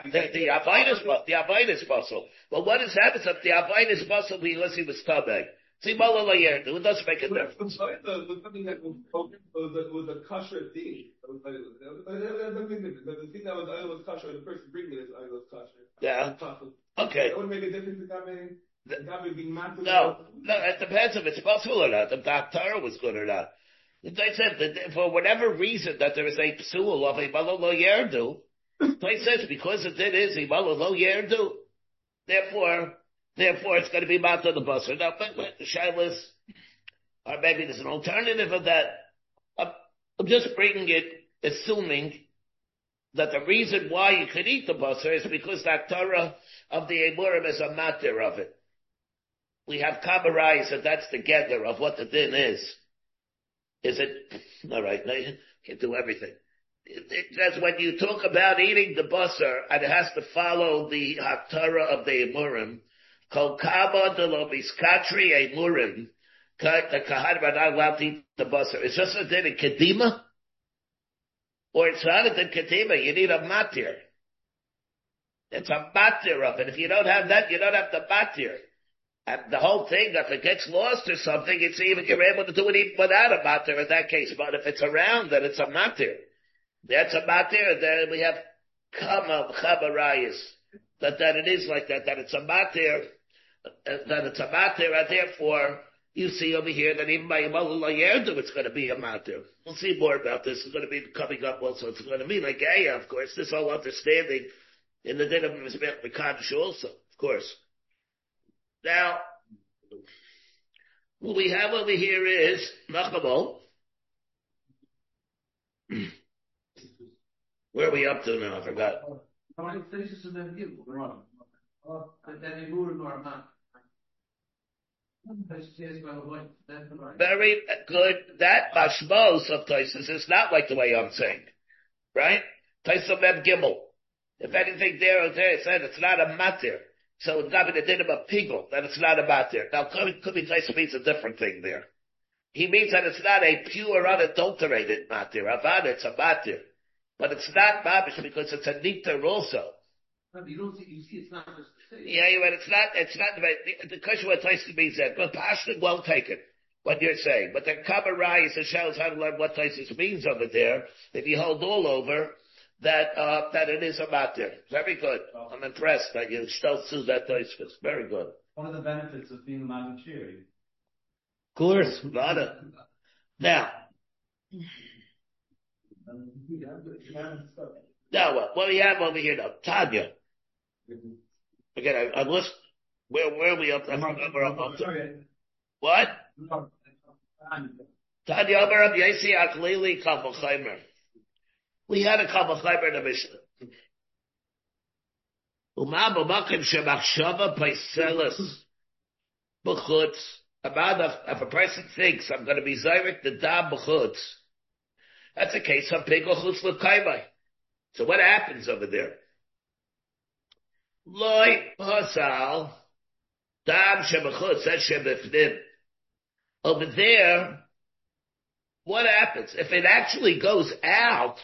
the Avain is possible. But what has happened is that the Avain is possible because he was tabeg. See, Mala Yerdu, it doesn't make a difference. Was something that was a kosher thing. The thing that was kosher, the person bringing it was kosher. Yeah. Okay. That would make a difference to Gabi being mad. No, it depends if it's possible or not, if the Torah was good or not. They said that for whatever reason that there is a psul of a Mala Lo Yerdu, they said because it is a Mala Lo Yerdu, therefore it's going to be Mata the Basar. Now, but the Shailas, or maybe there's an alternative of that. I'm just bringing it, assuming that the reason why you could eat the Basar is because that Torah of the Emurim is a matter of it. We have Kamarais, and that's the gather of what the din is. Is it, alright, no, you can't do everything. That's when you talk about eating the Basar, and it has to follow the Torah of the Emurim, Kol Kaba de lo Miskatri Emurim, the Kahanim are not allowed to eat the Basar. Is this a din in Kedima? Or it's not a din Kedima, you need a matir. It's a matir of it. If you don't have that, you don't have the matir. And the whole thing, if it gets lost or something, it's even, you're able to do it even without a matir in that case. But if it's around, then it's a matir. That's a matir, and then we have Chabarayas. That it is like that it's a matir, and therefore, you see over here that even by Yamalu Layerdu, it's going to be a matir. We'll see more about this. It's going to be coming up also. It's going to be like Aya, of course. This whole understanding in the din of Mizbech Mekadosh also, of course. Now, what we have over here is Nachamo. Where are we up to now? I forgot. Very good. That mashmos of Taisus is not like the way I'm saying, right? Taisus Mem Gimel. If anything there it said it's not a matir. So it's not the din of a pigel, that it's not a matir. Now, could be Taisus means a different thing there. He means that it's not a pure, unadulterated matir. Avad, it's a matir. But it's not mabish because it's a niter also. You see it's not just yeah, you're right. It's not, the question what Taisus means that, but Pashtin won't take it, what you're saying. But the Kabarai shows how to learn what Taisus means over there. If you hold all over, that it is a matir. Very good. I'm impressed that you still sue that Taisus. Very good. one of the benefits of being a Mavichiri. Of course, now, now what do we have over here now? Tanya. Again, I list, where are we up to? I remember up to. What? Tanya Amar Rabbi Yossi Aklili Kabul Chaimer. We had a Kabul Chaimer in the Mishnah. Uma b'makim shemachshava paiselis b'chutz. If a person thinks I'm going to be zayrik the dam b'chutz, that's a case of pigel chutz l'kaimai. So what happens over there? Loi pasal dam shemachutz et shemifnim. Over there, what happens? If it actually goes out,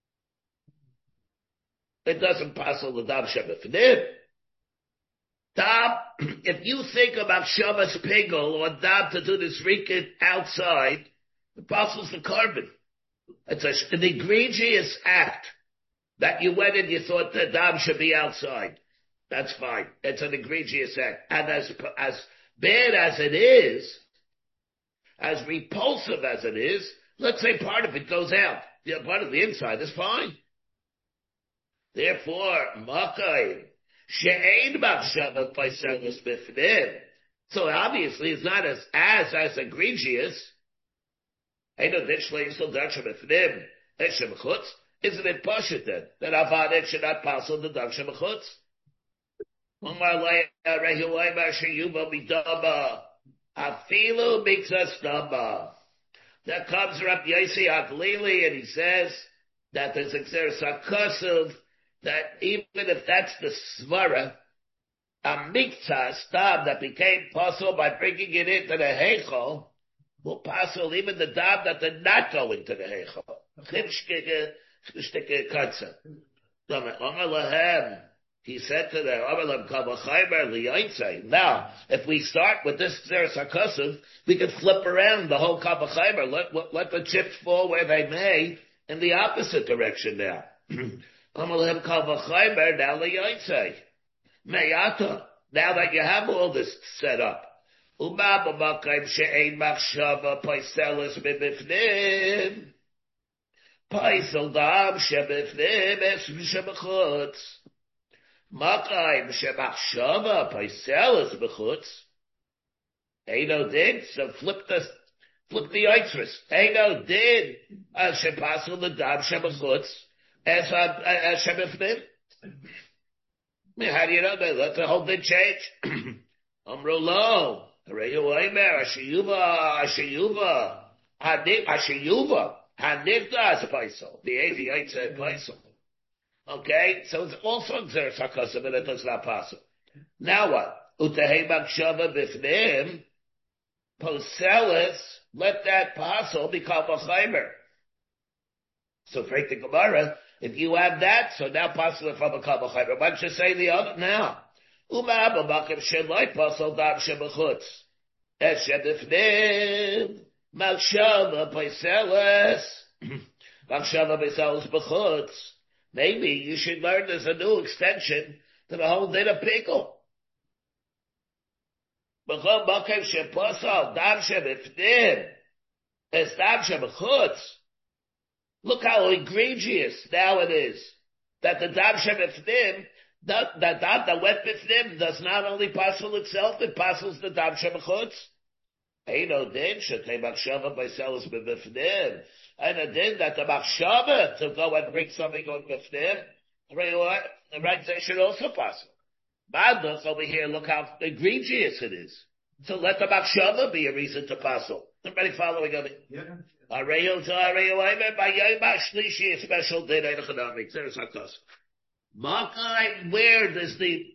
it doesn't passel the dam shemifnim. Dam, if you think about Shabbos pigel or dam to do this riket outside, it passes the carbon. It's an egregious act that you went and you thought the dam should be outside. That's fine. It's an egregious act. And as bad as it is, as repulsive as it is, let's say part of it goes out. The part of the inside is fine. Therefore, Makai, She'ein Machshava Paiselis Bifnim. So obviously it's not as egregious. Isn't it pashut then that Avadik should not pass on the Dag Shemachutz? Afilu Mikzas Damba. That comes Rabbi Yossi Aglili and he says that there's a kasuv that even if that's the svara, a mikzah stab that became possible by bringing it into the heichal, will passel even the dam that did not go into the heichal. he said to them, now, if we start with this Xeris HaKosuv, we could flip around the whole Kavachaymer, let the chips fall where they may, in the opposite direction now. Amalem Kavachaymer, now Liyaitse. Meyata, now that you have all this set up. She'ein machshava paiselis b'bifnim. Paisel dam shebifnim es shebechutz. Makayim shemachshava paiselis b'chutz. Eino did, so flip the oitzris. Eino did, shepasel the dam shebechutz es shebifnim. How do you know that? Let the whole thing change. Amrolo. Reyu Oimer, Ashayuva, Hanifdas Paisel, the Aviate said Paisel. Okay, so it's also Xeris HaKosuv, but it does not possible. Now what? Utahei Makshava Bifnim, Poselis, let that Paisel become a Chaimer. So, break the Gemara, if you have that, so now Paisel from a Chaimer. Why don't you say the other now? Uma b'makim sheloi pasal dam shebechutz. Es shebifnim. Machshava paiseles. Machshava paiseles bechutz. Maybe you should learn there's a new extension to the whole din of pickle. B'chol makim shepasal dam shebifnim. Es dam shebechutz. Look how egregious now it is that the dam shebifnim, that wet bifnim does not only passel itself, it passels the dam shebechutz. Eino din shetei machshava paiseles b'bifnim. And a din that the machshava to go and bring something on bifnim, right? They should also passel. Madach over here, look how egregious it is. So let the machshava be a reason to passel. Everybody following on it? Yeah. Areyo to areyo aimer by yom shlishi a special din economics. There's our custom. Makai, where does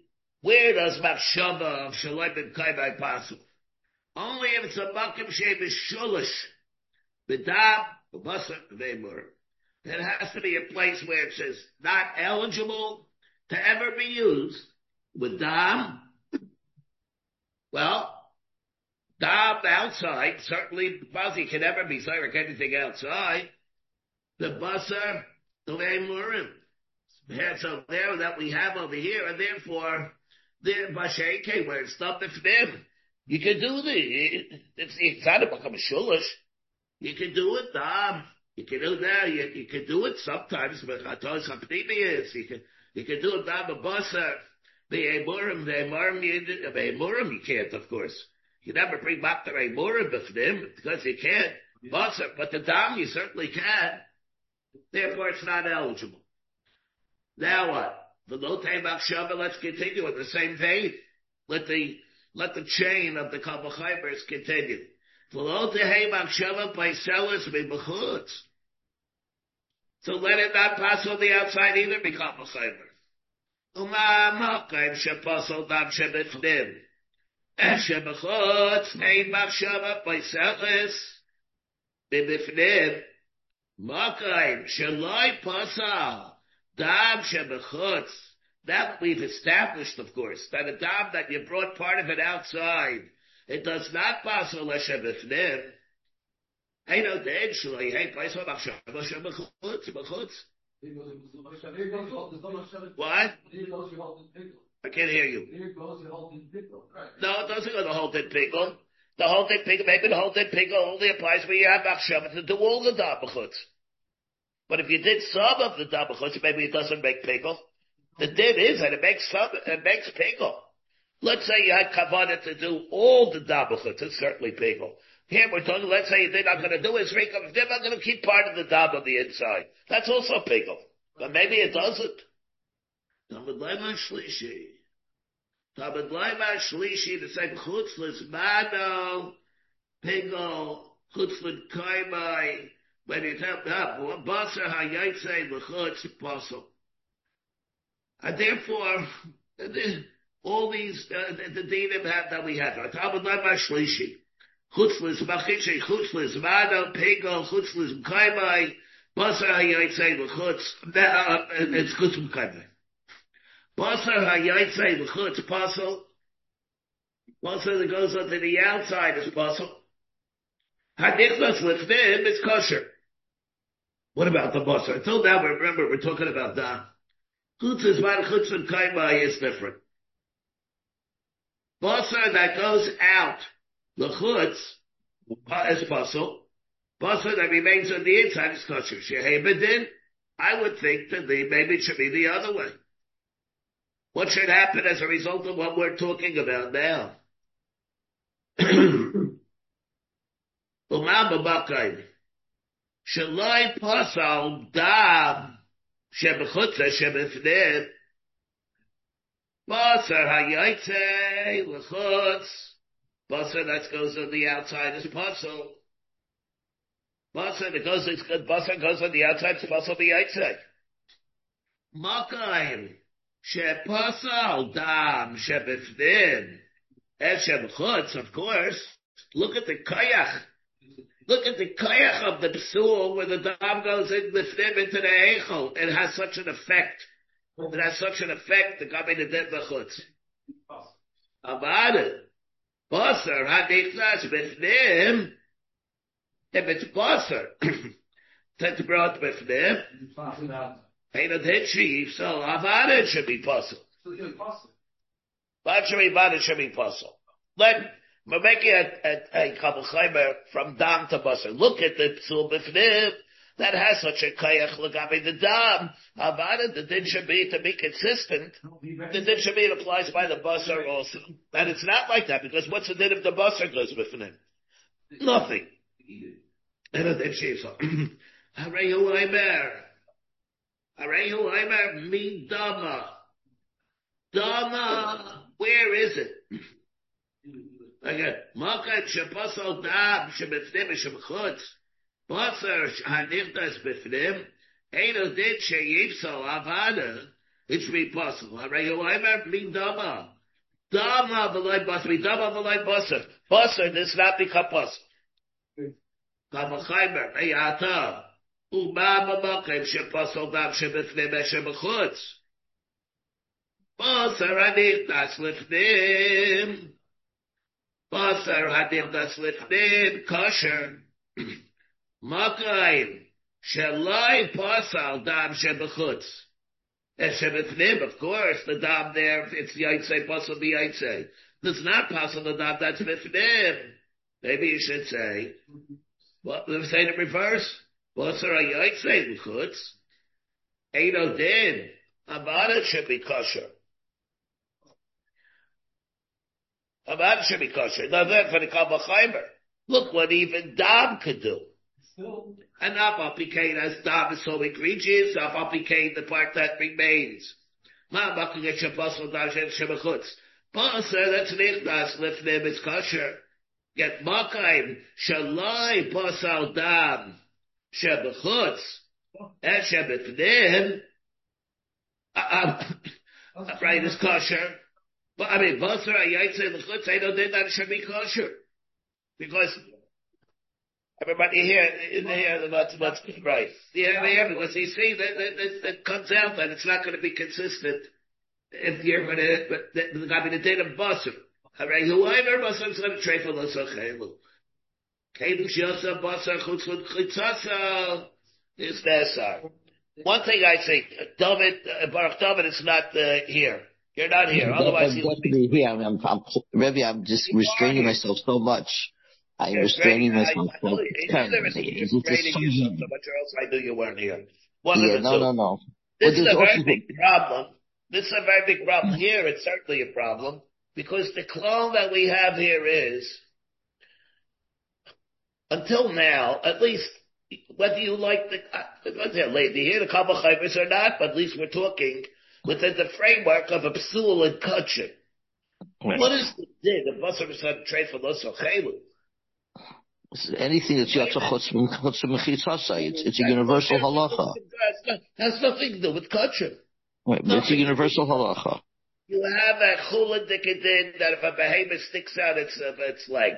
machshava of shalom and kaibai passel? Only if it's a makim shev is shulish, b'dam, b'basar, v'emur. It has to be a place where it says not eligible to ever be used with dam. Well, dam outside, certainly Bazi can never be like anything outside. The basar, the v'emurim. So there that we have over here, and therefore, the Basheke, where it's not bifnim, you can do it's not to become a shulish. You can do it, you can do that, you can do it sometimes, but you can do it, a basar, the emurim, you can't, of course. You never bring back the emurim bifnim, because you can't, basar, but the dam you certainly can. Therefore, it's not eligible. Now what? The Lotei Machshava, let's continue in the same vein. Let the chain of the Kavachaymers continue. The Lotei Machshava paiseles b'bechutz. So let it not pass on the outside either, be Kavachaymer. Uma makayim shepasol dam shebifnim. Shebechutz ein Machshava paiseles b'bifnim. Makayim sheloi pasal. Dam shebechutz, that we've established, of course, that a dam that you brought part of it outside, it does not pass a shebefnim. Hey, no, then shloi, hey, place on shebechutz. What? I can't hear you. No, it doesn't go the whole din pickle. The whole din pickle, maybe the whole din pickle only applies when you have machshava to do all the dam bechutz. But if you did some of the dabachutz, maybe it doesn't make pickle. The din is that it makes pickle. Let's say you had kavanah to do all the dabachutz, it's certainly pickle. Here we're talking, let's say you're not going to do is they're not going to keep part of the dab on the inside. That's also pickle. But maybe it doesn't. Tamid Laima Shlishi, the same chutzlis mano, pickle, chutzlit kaimai, when you tell basar hayaitse l'chutz pasal, and therefore all these the dinim that we have. Talmud Lama Shlishi, chutzlis machishi, chutzlis mano, pegel, chutzlis mkaimai, basar hayaitse l'chutz. It's chutz mkaimai. Basar hayaitze l'chutz pasul. Basar that goes onto the outside is pasul. Hanichnas lifnim is kosher. What about the basar? Until now, remember, we're talking about that. Chutz is one, chutz and kaimai is different. Basar that goes out, the chutz, is pasul. Basar that remains on the inside is kosher. Shehebedin, I would think that maybe it should be the other way. What should happen as a result of what we're talking about now? Umam b'bakayim. Shalai pasal dam shebechutza shebefneh. Basar hayaitze l'chutz. Basar that goes on the outside is pasul. Basar that goes on the outside is pasul b'yaitze. Makayim shepasal dam shebefneh. Shebechutz, of course. Look at the kayach. Look at the kayach of the psul where the dam goes in lifnim into the eichel. It has such an effect. It has such an effect to come in the dead bechutz. About it. Basar hadichnas bifnim. If it's basar, that's brought bifnim. Ain't a hitchi, so about it should be possible. But should be possible. We're making a kabel chaymer from dam to basar. Look at the psul bifnim that has such a kayach l'gabe the dam. About it, the din should be to be consistent. The din should be it applies by the basar also, and it's not like that because what's the din if the basar goes bifnim? Nothing. And a din sheisa. Harehu aimer mi dama. Dama, where is it? Again, Makat shepasal dam shebefnim shebechutz. Basar hanichnas befnim. Eino din sheyipsal avada. It should be possible. Harehu aimer mi dama. Dama v'lay basar. Mi dama v'lay basar. Basar does not become possible. Kabachaymer meyata. Uma b'makim shepasal dam shebefnim shebechutz. Basar hanichnas lifnim. Basar hanichnas lifnim kosher. Makayim shalai pasal dam shebechutz. Shebefnim, of course, the dam there, it's yaitze pasal b'yaitze. It's not pasal the dam that's b'fnim. Maybe you should say, what? Let's say in reverse. Basar yaitze b'chutz. Eino din. About it should be kosher. About it should be kosher. Now then, for the Kabbalah Chaimer, look what even dam could do. And apapikain as dam is so egregious, apapikain the part that remains. Basar, that's nichnas lifnim is kosher. Get makayim shalai pasal dam shebechutz and shebefnim. Right, is kosher. But I mean, basar yaitze l'chutz, I don't think that it should be kosher because everybody here in here, what's right? Yeah, because you see that it comes out that it's not going to be consistent if you're going to. But the din of basar. Whoever basar is going to trade for l'sach chelu. Keidu shiyasa basar chutz l'chitzasa is nesar. One thing I say, Baruch David is not here. You're not here. Otherwise, I'm definitely here. Rebbe, I'm just restraining myself so much. I'm restraining myself. Either it's restraining yourself so much, or else I knew you weren't here. No. This is a very big problem. This is a very big problem. Here, it's certainly a problem because the clone that we have here is, until now, at least, whether you like lady here, the Kabbalah Chayvers or not, but at least we're talking within the framework of a psul and kutcher. Right. What is the din? The basar is not trade for l'sach chelu. Anything that's yatsa chutz mechitzasa, it's a universal halacha. Has nothing to do with kutcher. Right, but it's a universal halacha. You have a chulin dikadin that if a behemoth sticks out its leg.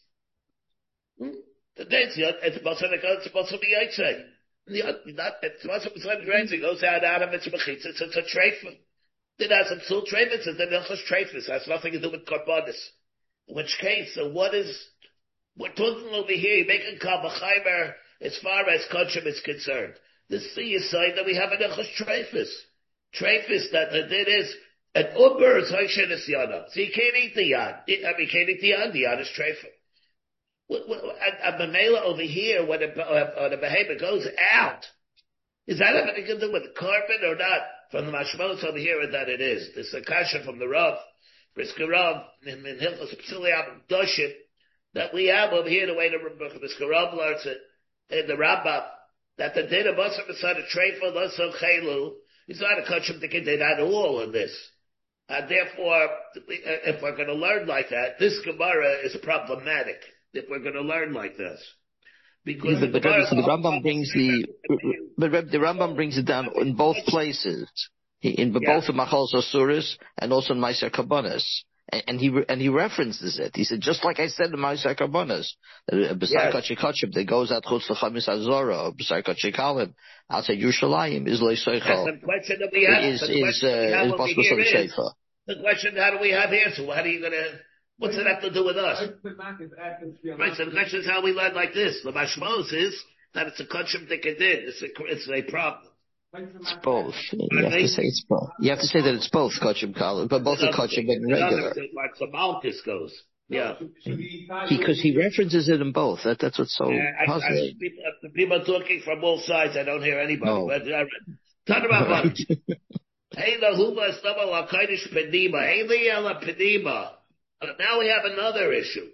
It's supposed to be yaitze. It's supposed to be yaitze. It goes out of its mechitza. It's a treifa. Then has a psul treifus, and then hilchos treifus has nothing to do with karbonis. In which case, so we're talking over here, you make a kal v'chaymer as far as kosher is concerned. This is the sign that we have an hilchos treifus. Treifus, that it is an uber is hoishen isyana. So you can't eat the yad. You can't eat the yad is treifus. And Mamela over here, when a behavior goes out, is that having anything to do with the carbon or not? From the mashmos over here, that it is. This is a kasha from the Rav, Brisker Rav, in Hilchos Psuli Doshim, that we have over here, the way the Brisker Rav learns it, in the Rambam, that the din of Basar beside a treifa, Lasso Chelu, is not a kasha that can do that at all in this. And therefore, if we're going to learn like that, this Gemara is problematic. If we're going to learn like this, because the Rambam brings the Rambam brings it down in both places, both in Machals Asuris and also in Ma'aser Karbonos, and he references it. He said, just like I said in Ma'aser Karbonos, B'sar Kachikachim that goes out Chutz L'Chamis Azora, B'sar Kachikalim outside Yerushalayim is Loiseichel. The question that we have is the question: how do we have here? So how are you going to? What's it have to do with us? Right, so the question is how we learn like this. The mashmos is that it's a kachim dikadin. It's a problem. It's both. You have to say it's both. You have to say that it's both kachim kalim, but both are kachim and regular. Like the Malchus goes. Yeah. Because he references it in both. That's what's so puzzling. People are talking from both sides. I don't hear anybody. No. Talk about what? Hey, the huma stama la kaidish pedima. Hey, la pedima. Now we have another issue.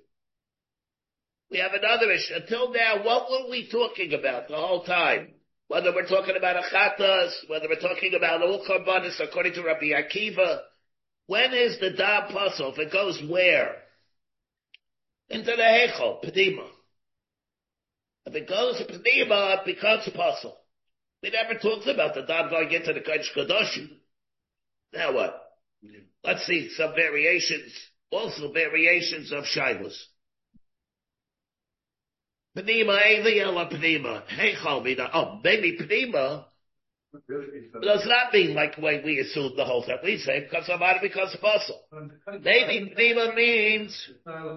Until now, what were we talking about the whole time? Whether we're talking about achatas, whether we're talking about all karbanis according to Rabbi Akiva. When is the da puzzle? If it goes where? Into the heichal, pedima. If it goes to pedima, it becomes puzzle. We never talked about the da going into the Kodesh Kadoshim. Now what? Let's see some variations. Also variations of shilas. Penima, Eviela Penima, Heichal Mina. Oh, maybe Penima does not mean like the way we assume the whole thing. We say because somebody becomes apostle. Maybe Penima means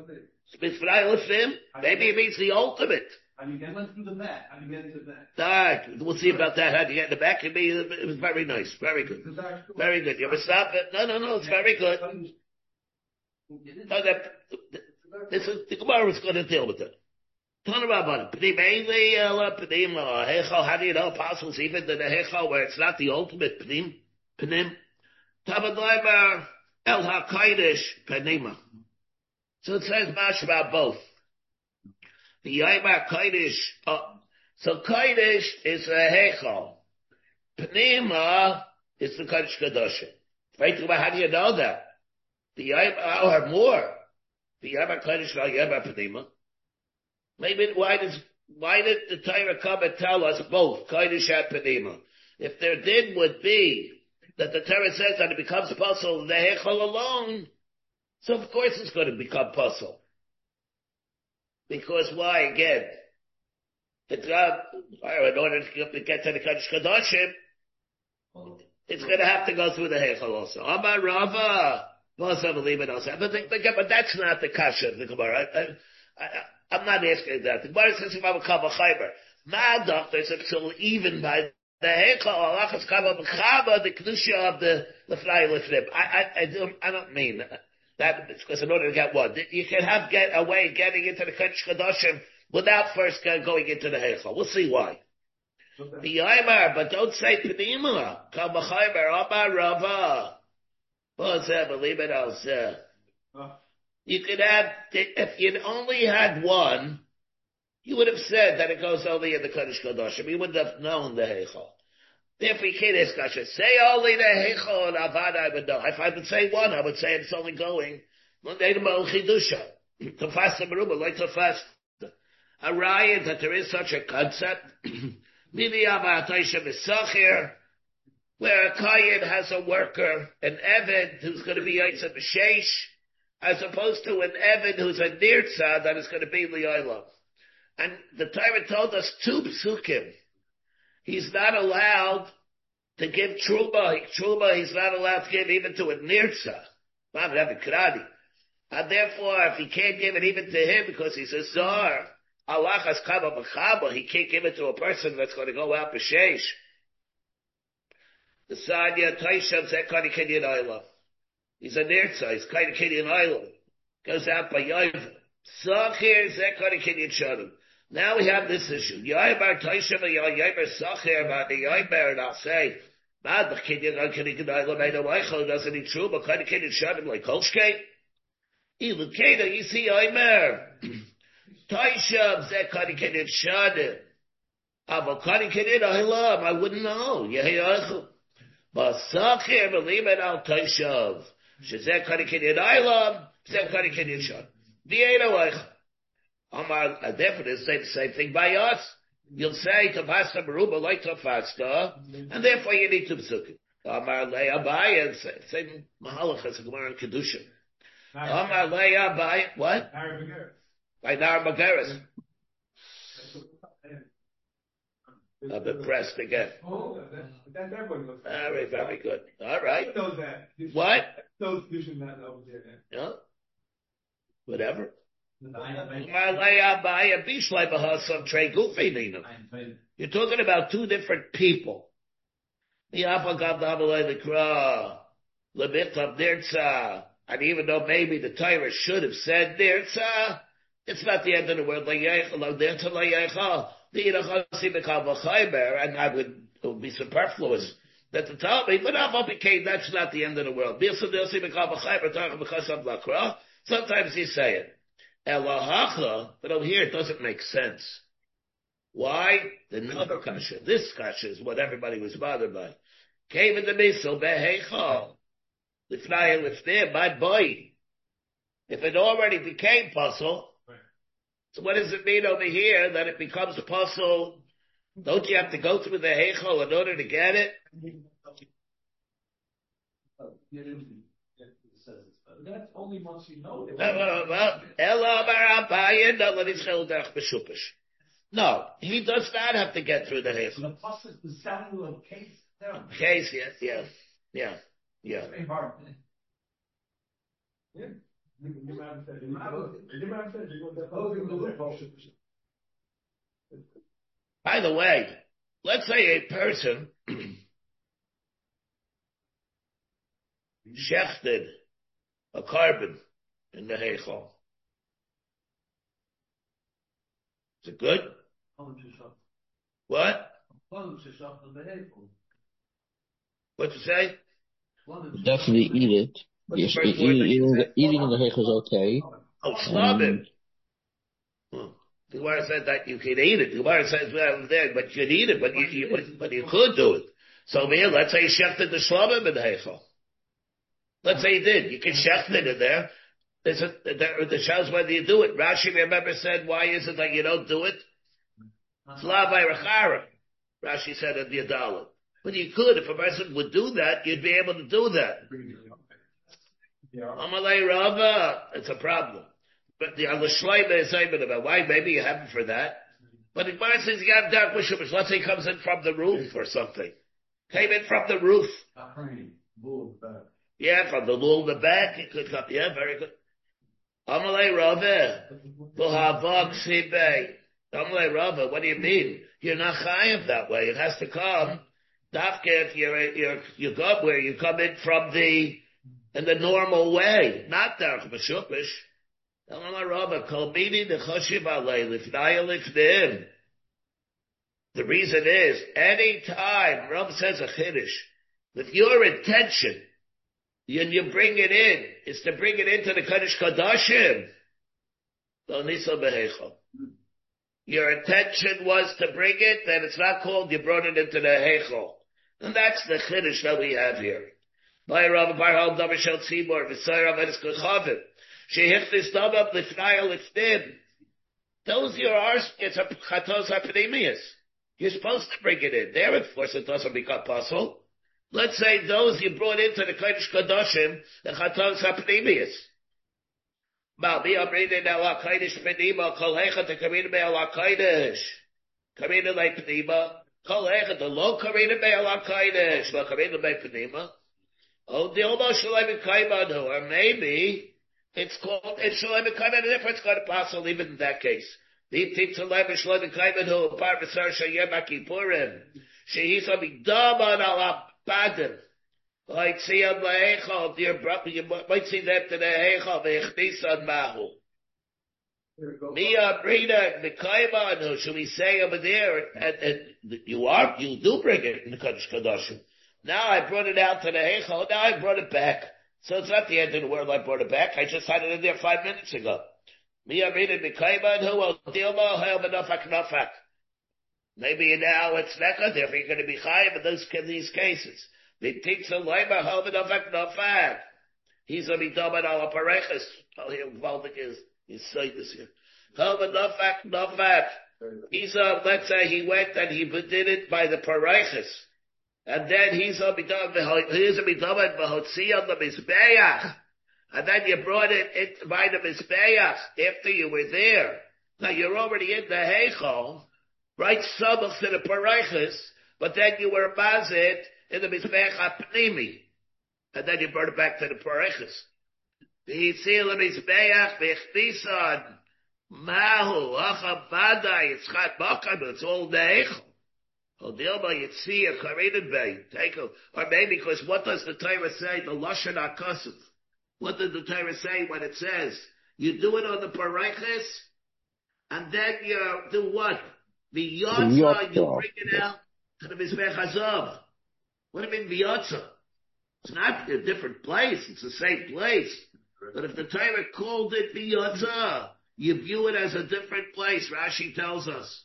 maybe it means the ultimate. Let's do the back. How do you get into that? We'll see about that. How do you get in the back? It was very nice. Very good. Very good. You ever stop it? No, it's very good. No, this is the Gemara is going to deal with it. Turn about it. How do you know apostles even in the Hechal where it's not the ultimate Penim? Tabadaibar El HaKaidish Penima. So it says much about both. The Yaimar Kaidish. So Kaidish is a Hechal. Penima is the Kodesh Kadoshim. Right? How do you know that? The Yaimar or more. The Yaimar Kaidish or Yaimar Penima. Maybe why did the Torah come and tell us both Kaidish and Penima? If their din would be that the Torah says that it becomes puzzle the Hechal alone, so of course it's going to become puzzle. Because why again? In order to get to the Kodesh Kadoshim, it's going to have to go through the Hechal also. Amar Rava, but that's not the kasha of the Gemara. I'm not asking that. The Gemara says if I'm a Kava Chayber, my doctor is even by the Hechal Alachas Kava B'Chava, the Kedusha of the Lefnai Lefnim. I don't mean that because in order to get one, you can get a way of getting into the Kodesh Kadoshim without first going into the Hechal. We'll see why. The Yaimar, but don't say Penima. Kava Chayber, Amar Rava. Believe it, I'll say. You could have, if you'd only had one, you would have said that it goes only in the Kodesh Kadoshim. You wouldn't have known the Heichal. Therefore, you can't ask Kasha. Say only the Heichal and Avad, I would know. If I would say one, I would say it's only going Monday to Chidusha. Tafasta Meruba, like Tafasta. A riot that there is such a concept. Mini Abataisha Misachir, where a Kayin has a worker, an Evid, who's going to be Yitzhak B'Sheish, as opposed to an Evid who's a Nirtza that is going to be Li'olam. And the Torah told us two psukim. He's not allowed to give truma he's not allowed to give even to a nirtza. And therefore, if he can't give it even to him because he's a zar, Allah has kama b'chaba, he can't give it to a person that's going to go out b'sheish. The Sanya Taishav Zekani Kenyan Island. He's a nirtza, he's kind of Kenyan Island. Goes out by Yaiva. Sachir Zekani Kenyan Shadim. Now we have this issue. Yaibar Taishav and Yaibar Sachir about the Yaibar, and I'll say, Mad Kenyan Island, I know Eichel doesn't need true, but kind of Kenyan Shadim like Kolshke. Ilukeda, you see Yaibar. Taishav Zekani Kenyan Shadim. Avokani Kenyan Island, I wouldn't know. Yehi but Sachir believe it al Taishav. Shezek Kanikin Ilam, Zek Kanikin Shad. Vienna Amar, therefore say the same thing by us. You'll say to Pasta Maruba like to Fasta, and therefore you need to Psukim. Amar Leia Baya, same Mahalach as a Gemara in Kedusha. Amar Leia Baya, what? By Nar Magaris. I'm impressed again. Oh, that's everybody knows that. Very, very good. All right. Who knows that? What? Those you should not know there. Yeah. Whatever. You're talking about two different people. And even though maybe the Torah should have said Nirtza, it's not the end of the world. And it would be superfluous that to tell me, but that's not the end of the world. Sometimes you say it. But over here it doesn't make sense. Why? The other kasha. This kasha is what everybody was bothered by. Came in the misal, beheichal. Lifnai and lifnei, my boy. If it already became puzzle, so what does it mean over here that it becomes a puzzle? Don't you have to go through the heichal in order to get it? That's only once you know it. No, he does not have to get through the heichal. The plus is the cellular case. Case, yes. Very hard. Yeah. By the way, let's say a person shechted a carbon in the heichal. Is it good? What? What'd you say? Definitely eat it. Yes, eating in the heichal is okay. Oh, slobim. The Gemara said that you can eat it. The Gemara says there, but you can eat it, but you could do it. So here, let's say you shechted the slobim in the heichal. Let's say you did. You can shecht it in there. The shows whether you do it. Rashi, remember, said, why is it that you don't do it? Slavai rachara. Rashi said in the Adalah. But you could, if a person would do that, you'd be able to do that. Amalei Rava, it's a problem. But the Alashleima is saying about why maybe you have it for that. But the Gemara says you have dark Mishubish. Let's say he comes in from the roof or something. Came in from the roof. Yeah, from the lul in the back, he could come. Yeah, very good. Amalei Rava, Buhavak Sibei. Amalei Rava, what do you mean? You're not chayav that way. It has to come. Dafke, if you go where you come in from in the normal way, not dark Mishubish. The reason is, any time Rav says a chiddush, with your intention, and you bring it in, is to bring it into the Kodesh Kodashim. Your intention was to bring it, then it's not called you brought it into the Heichel. And that's the chiddush that we have here. By Rav Barhal Davashel Tzibor, V'sayrav Edis Kochavim. Those it's a chatos epidemius. You're supposed to bring it in. There, of course, it doesn't become possible. Let's say those you brought into the Kodesh Kadoshim, the chatos epidemius. Malbi abridin ala Kodesh Penima, Kolhecha to Kamina me ala Kodesh. Kamina like Penima, Kol echad the lo karina be'al ha'kodesh, lo karina be'panima. Oh, dilma shalai b'kaimanu, or maybe it's shalai b'kaimanu, therefore it's going to possible even in that case. The tip shalai b'shalai b'kaimanu, par b'sar shayem ha'kipurim, shehisa b'daman al ha'badim. Like see on the heichal, dear brother, you might see that to the heichal, v'echnisan mahu. Mia brina b'kaimanu, should we say over there, and you do bring it in the Kodesh Kodashim. Now I brought it out to the heichal, now I brought it back. So it's not the end of the world I brought it back, I just had it in there 5 minutes ago. Mia brina b'kaimanu, al dilma ha'el b'nafak nafak. Maybe now it's neka, therefore you're going to be chayim in these cases. The thinks a leimer ha'el b'nafak nafak. He's going to be done al aparechus. I'll hear Valdik is saying this here. Ha'el b'nafak nafak. He's let's say he went and he did it by the parechus. And then he's going to be done b'hotzi on the mizbeach. And then you brought it by the mizbeach after you were there. Now you're already in the heichal, right? Samach to the parechus, but then you were mazit in the mizbeach ha'pnimi. And then you brought it back to the parechus. V'hitzil mizbeach v'chnisan mahu achavada yitzchat makam. It's all the heichal. Or maybe because what does the Torah say? The Lashon HaKosov. What does the Torah say when it says you do it on the parechus, and then you do what? The Yotza, you bring it out to the Mizbech Hazav. What do you mean Yotza? It's not a different place. It's the same place. But if the Torah called it Yotza, you view it as a different place. Rashi tells us.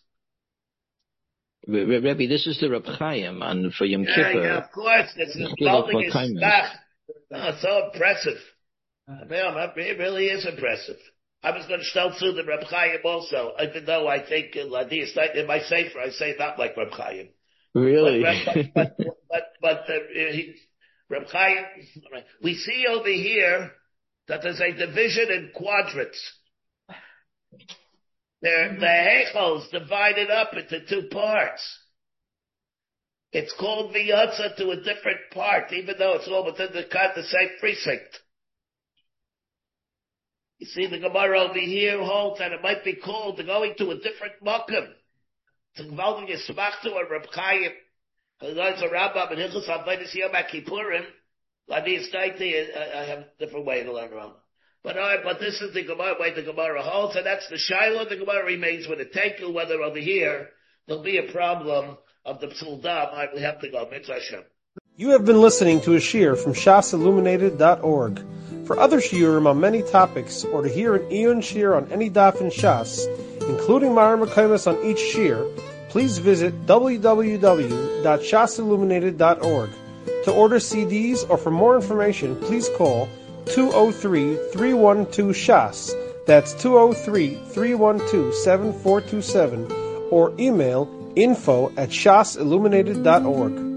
Rebbe, this is the Reb Chaim and for Yom Kippur. Yeah, of course. It's so impressive. It really is impressive. I was going to start through the Reb Chaim also, even though I think in my Sefer I say not like Reb Chaim. Really? But Reb Chaim, we see over here that there's a division in quadrants. The heichals divided up into 2 parts. It's called V'yatza to a different part, even though it's all within the same precinct. You see, the Gemara over here holds that it might be called going to a different makom. It's involving a smachtu or Reb Chaim. There's a Rambam in Hilchos Avodas Yom HaKippurim. I have a different way to learn Rambam. But this is the Gemara, way the Gemara holds, and that's the Shiloh. The Gemara remains with a tekel, whether over here there'll be a problem of the Psul Dam. We have to go. Mitzvah Hashem. You have been listening to a shiur from shasilluminated.org. For other shiurim on many topics, or to hear an Iyun shiur on any daf in Shas, including Mara Mekaymas on each shiur, please visit www.shasilluminated.org. To order CDs or for more information, please call 203-312-SHAS. That's 203-312-7427, or email info@shasilluminated.org.